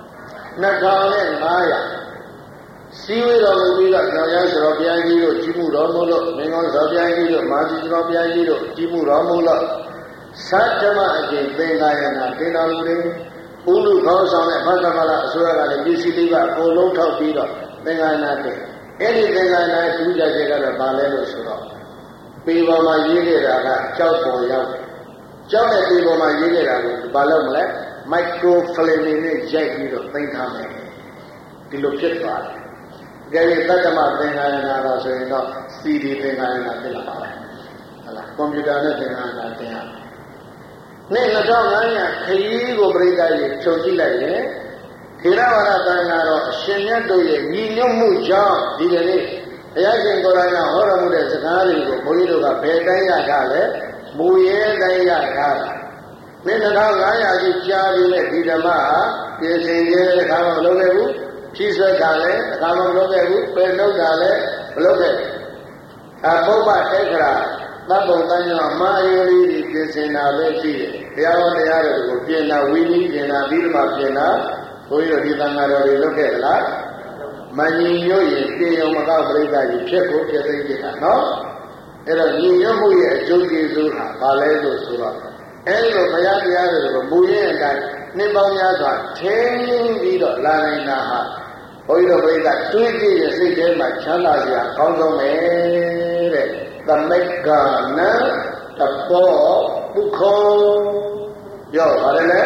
2500စီဝေတော်မူပြီးတော့ကျောင်းရဲဆိုတော်ဘုရားကြီးတို့ကြီးမှုတော်မူလို့မင်းကောင်းတော်ဘုရားကြီးတို့မာသီတော်ဘုရားကြီးတို့ကြီးမှုတော်မူလို့သတ္တမအကျင့်သင်္ဃာယနာသင်တော်မူတယ်ဥလူခေါင်းဆောင်တဲ့ဘဂဗလာအစိုးရကလည်းပစ္စည်းလေးပါအကုန်လုံးထောက်ပြီးတော့သင်္ဃာယနာတဲ့အဲ့ဒီသင်္ဃာယနာထူးခြားချက်ကတော့ဘာလဲလို့ဆိုတော့ပေပေါ်မှာရေးခဲ့တာကကြောက်ပေါ်ရောက်တယ်ကြောက်တဲ့ပေပေါ်မှာရေးခဲ့တာကိုဘာလို့မလဲမိုက်ခရိုဖလင်နဲ့ရိုက်ပြီးတော့သိမ်းထားမယ်ဒီလိုဖြစ်သွားတယ်ကြည့်သတ္တမသင်္ဃာယနာတော့ဆိုရင်တော့ CD သင်္ဃာယနာဖြစ်လာပါမယ်ဟုတ်လားကွန်ပျူတာနဲ့သင်္ဃာယနာသင်ရနေ့2500ခရီးကိုပြိတ္တရေချုပ်ကြည့်လိုက်ရင်ခေရဝါဒသံဃာတော်အရှင်မြတ်တို့ရဲ့ညီညွတ်မှုကြောင့်ဒီကနေ့ဘုရားရှင်ကိုယ်တိုင်ကဟောတော်မူတဲ့စကားတွေကိုဘုန်းကြီးတို့ကဘယ်တိုင်းရတာလဲမူရဲတိုင်းရတာနေ့2500ကြီးကြားပြီးတဲ့ဒီဓမ္မဟာပြင်ဆင်ခြင်းတစ်ခါမှမလုပ်ခဲ့ဘူးဖြည့်ဆွတ်တာလည်းတစ်ခါမှမလုပ်ခဲ့ဘူးပယ်လုပ်တာလည်းမလုပ်ခဲ့ဘူးပုပ္ပတေခရာသဗ္ဗုတ္တညောမာယောရီပြင်ဆင်တာပဲရှိတယ်တရားတော်တရားတွေကိုပြင်တာဝိနည်းပြင်တာပြီးတော့မှပြင်တာဘုန်းကြီးတို့ဒီသံဃာတော်တွေလုပ်ခဲ့သလားမညီညွတ်ရင်ပြင်ရုံမကပရိသတ်ကြီးဖြစ်ဖို့ဖြစ်သိနေတာနော်အဲ့တော့ညီညွတ်မှုရဲ့အကျိုးကျေးဇူးဟာဘာလဲလို့ဆိုတော့အဲ့ဒီလိုဘုရားတရားတွေကိုမူရင်းအတိုင်းနှစ်ပေါင်းများစွာထင်းပြီးတော့လာနေတာဟာဘုန်းကြီးတို့ပရိသတ်တွေးကြည့်ရစိတ်ထဲမှာချမ်းသာစရာကောင်းဆုံးပဲတဲ့သမက္ခာနံတပောဒုက္ခပြောပါတယ်လေ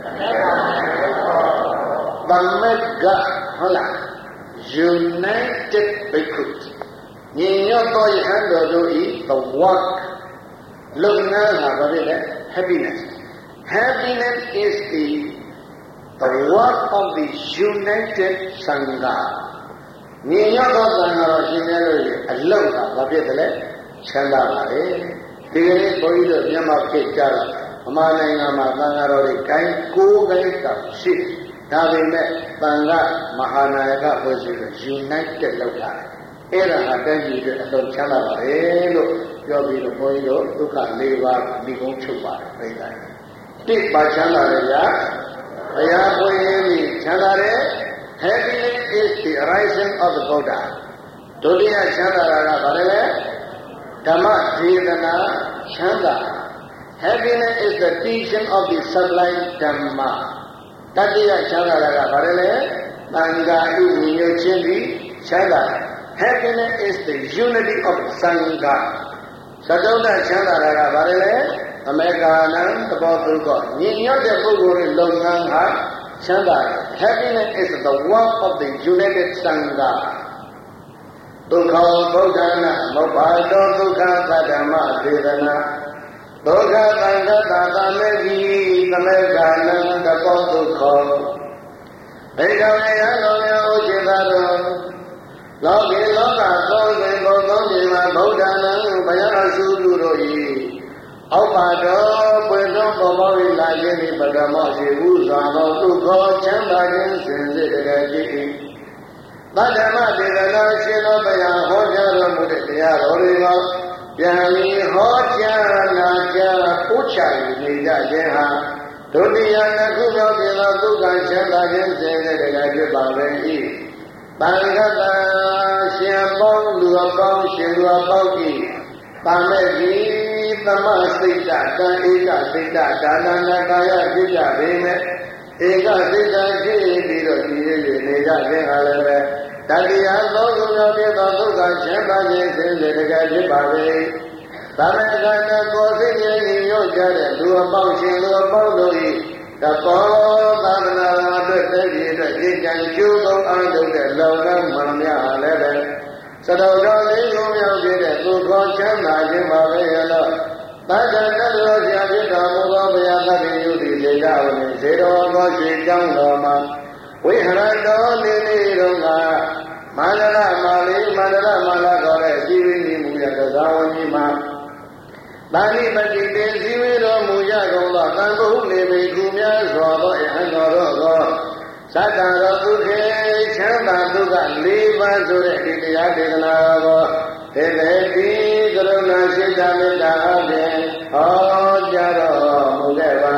သမက္ခဟုတ်လား United Bhikkhus ညီညွတ်သောယဟန်တော်တို့ဤ the work လုပ်ငန်းဟာဘာဖြစ်လဲ happiness is the work of the united sangha ညီညွတ်သောသံဃာတော်ရှင်များတို့ရဲ့အလုပ်ဟာဘာဖြစ်တယ်လဲချမ်းသာပါလေဒီကနေ့ဘုန်းကြီးတို့မြန်မာပြည်ကြတော့ဗမာနိုင်ငံမှာသံဃာတော်တွေကိုင်း9ခိုင်းတောင်ရှိဒါပေမဲ့သံဃာမဟာနာယကဖွဲ့စည်းလို့ united လုပ်တာအဲ့ဒါဟာတန်းကြီးတွေအလုံးချမ်းသာပါလေလို့ပြောပြီးတော့ဘုန်းကြီးတို့ဒုက္ခ၄ပါးမိကုန်းချုပ်ပါတယ်ပြိတ္တာတိပါချမ်းသာလေဗျာဘုရားပွင့်ရင်းပြီးချမ်းသာတယ် Happiness is the rising of the Buddha ဒုတိယချမ်းသာတာကဘာလဲဓမ္မဒေသနာချမ်းသာ Happiness is the teaching of the sublime Dhamma တတိယချမ်းသာတာကဘာလဲသံဃာဥညွတ်ခြင်းပြီး Chanda. Happiness is the unity of Sangha. Sadhana Chanda Ravarele, Americanam, the Botuko. Ninyo de Buguri Longanga, Chanda. Happiness is the work of the united Sangha. Dukha Bodhana, Mopado Dukha Sadama Vedana. Dukha Sangha Tatamegi, the Americanam, the Botuko. Vedaya Loya Ojidado. Loki Loka Sozi Bodhima Bodhana, Bayana Suduroi. Opado, Puedo Pomori Lajini, Padamosi, Uzano, Duko, Chandagin, Sinzi, Badama Divana, Shinobaya, Hoja, Mudia, Oriva, Yami, Hoja, Naja, Ucha, Nida, Jeha, Tudiana, Kuga, Duka, Chandagin, Sinzi, Bavi, Bangada, Shiambong, Luabong, Shiluabogi, Pamegi, Tamasita, Ika, Sita, Danana, Kaya, Sita, Rime, Ika, Sita, Giro, Nida, Jehalebe, Tadia, Logo, Duka, Chandagin, Sinzi, Bavi, Tamagana, Gosi, Yoga, Luabong, Shiluabogui, the Polo, Tamana, the Jikan, Jugo, under the Loga, Mamia, Level. So the Romeo did it, who got China, Jimavella. But the Nadu, you did down in Zero, Young Loma. We had done in Irunga, Manala, Mali, Manala, Malagore, Jimmy Muya, Bani Bati, Zero, Muyagola, Tango, Nemi, Kumia, Zobo, and Norogo. Satara Duke, Chanda Duga, Liva, Zure, Yadinago, Teleti, Gruna, Shidamida, Oh, Jaro, Mugeva,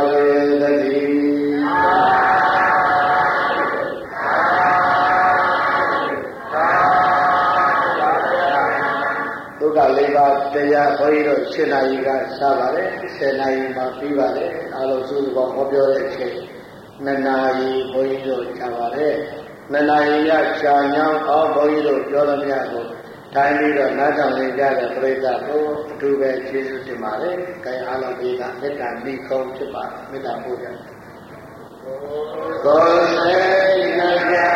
Duga Liva, Teya, Hoiro, Senayiga, Savare, Senayima, Pivare, Alosu, Hobio, Nanai, Boido, Cavare, Nanai, Chanyam, or Boido, Jolamiago, Tiny, Nathan, Gada, Breda, to where Jesus to Mare, Kayala Vina, Meta, Nico, Chipa, Meta Buddha. God say, Naga,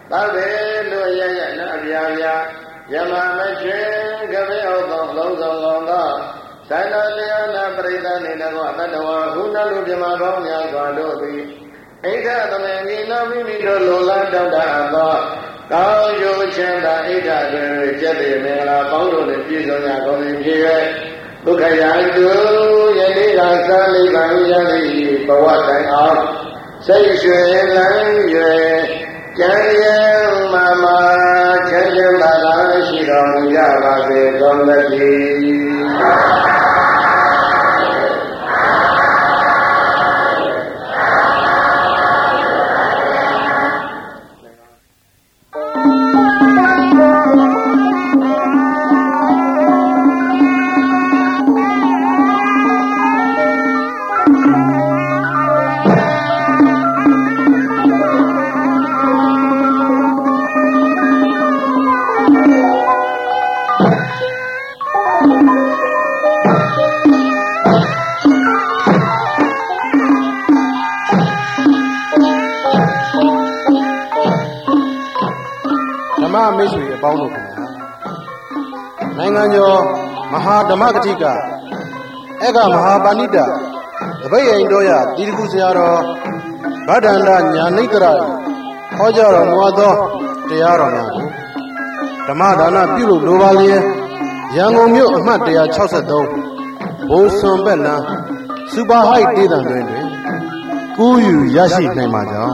Tao về nuôi gia dạy nó bia bia, giờ mà mấy chuyện cái mấy ông còn lâu rồi đó, sai nó đi nó bày ra này nó gọi ta đâu, hú nó luôn đi mà bao nhiêu còn đâu thì, ấy thế tụi mình đi nó mới được lô lan trong đàn đó, cao vô trên đàn ấy ra rồi chết thì mình là bao nhiêu để đi rồi nhà con đi kia, tôi khai giảng cứ vậy đi là sao đi bằng gia đình bảo vật đại học, xây dựng lãnh về. Chán gian mà chán gian bà đã chỉ đồng ra bà về con là gì မိတ်ဆွေအပေါင်းတို့ခင်ဗျာနိုင်ငံကျော်မဟာဓမ္မဂတိကဧကမဟာပါဏိတတပိတ်အိမ်တော်ရတိတခုဆရာတော်ဗဒ္ဒန္တညာနိတရဟောကြားတော်မူသောတရားတော်များကိုဓမ္မဒါနပြုလို့လိုပါလျက်ရန်ကုန်မြို့အမှတ်163ဘိုးစွန်ဘက်လန်းစူပါဟိုက်ဒေသတွင်ကူးယူရရှိနိုင်ပါကြောင်း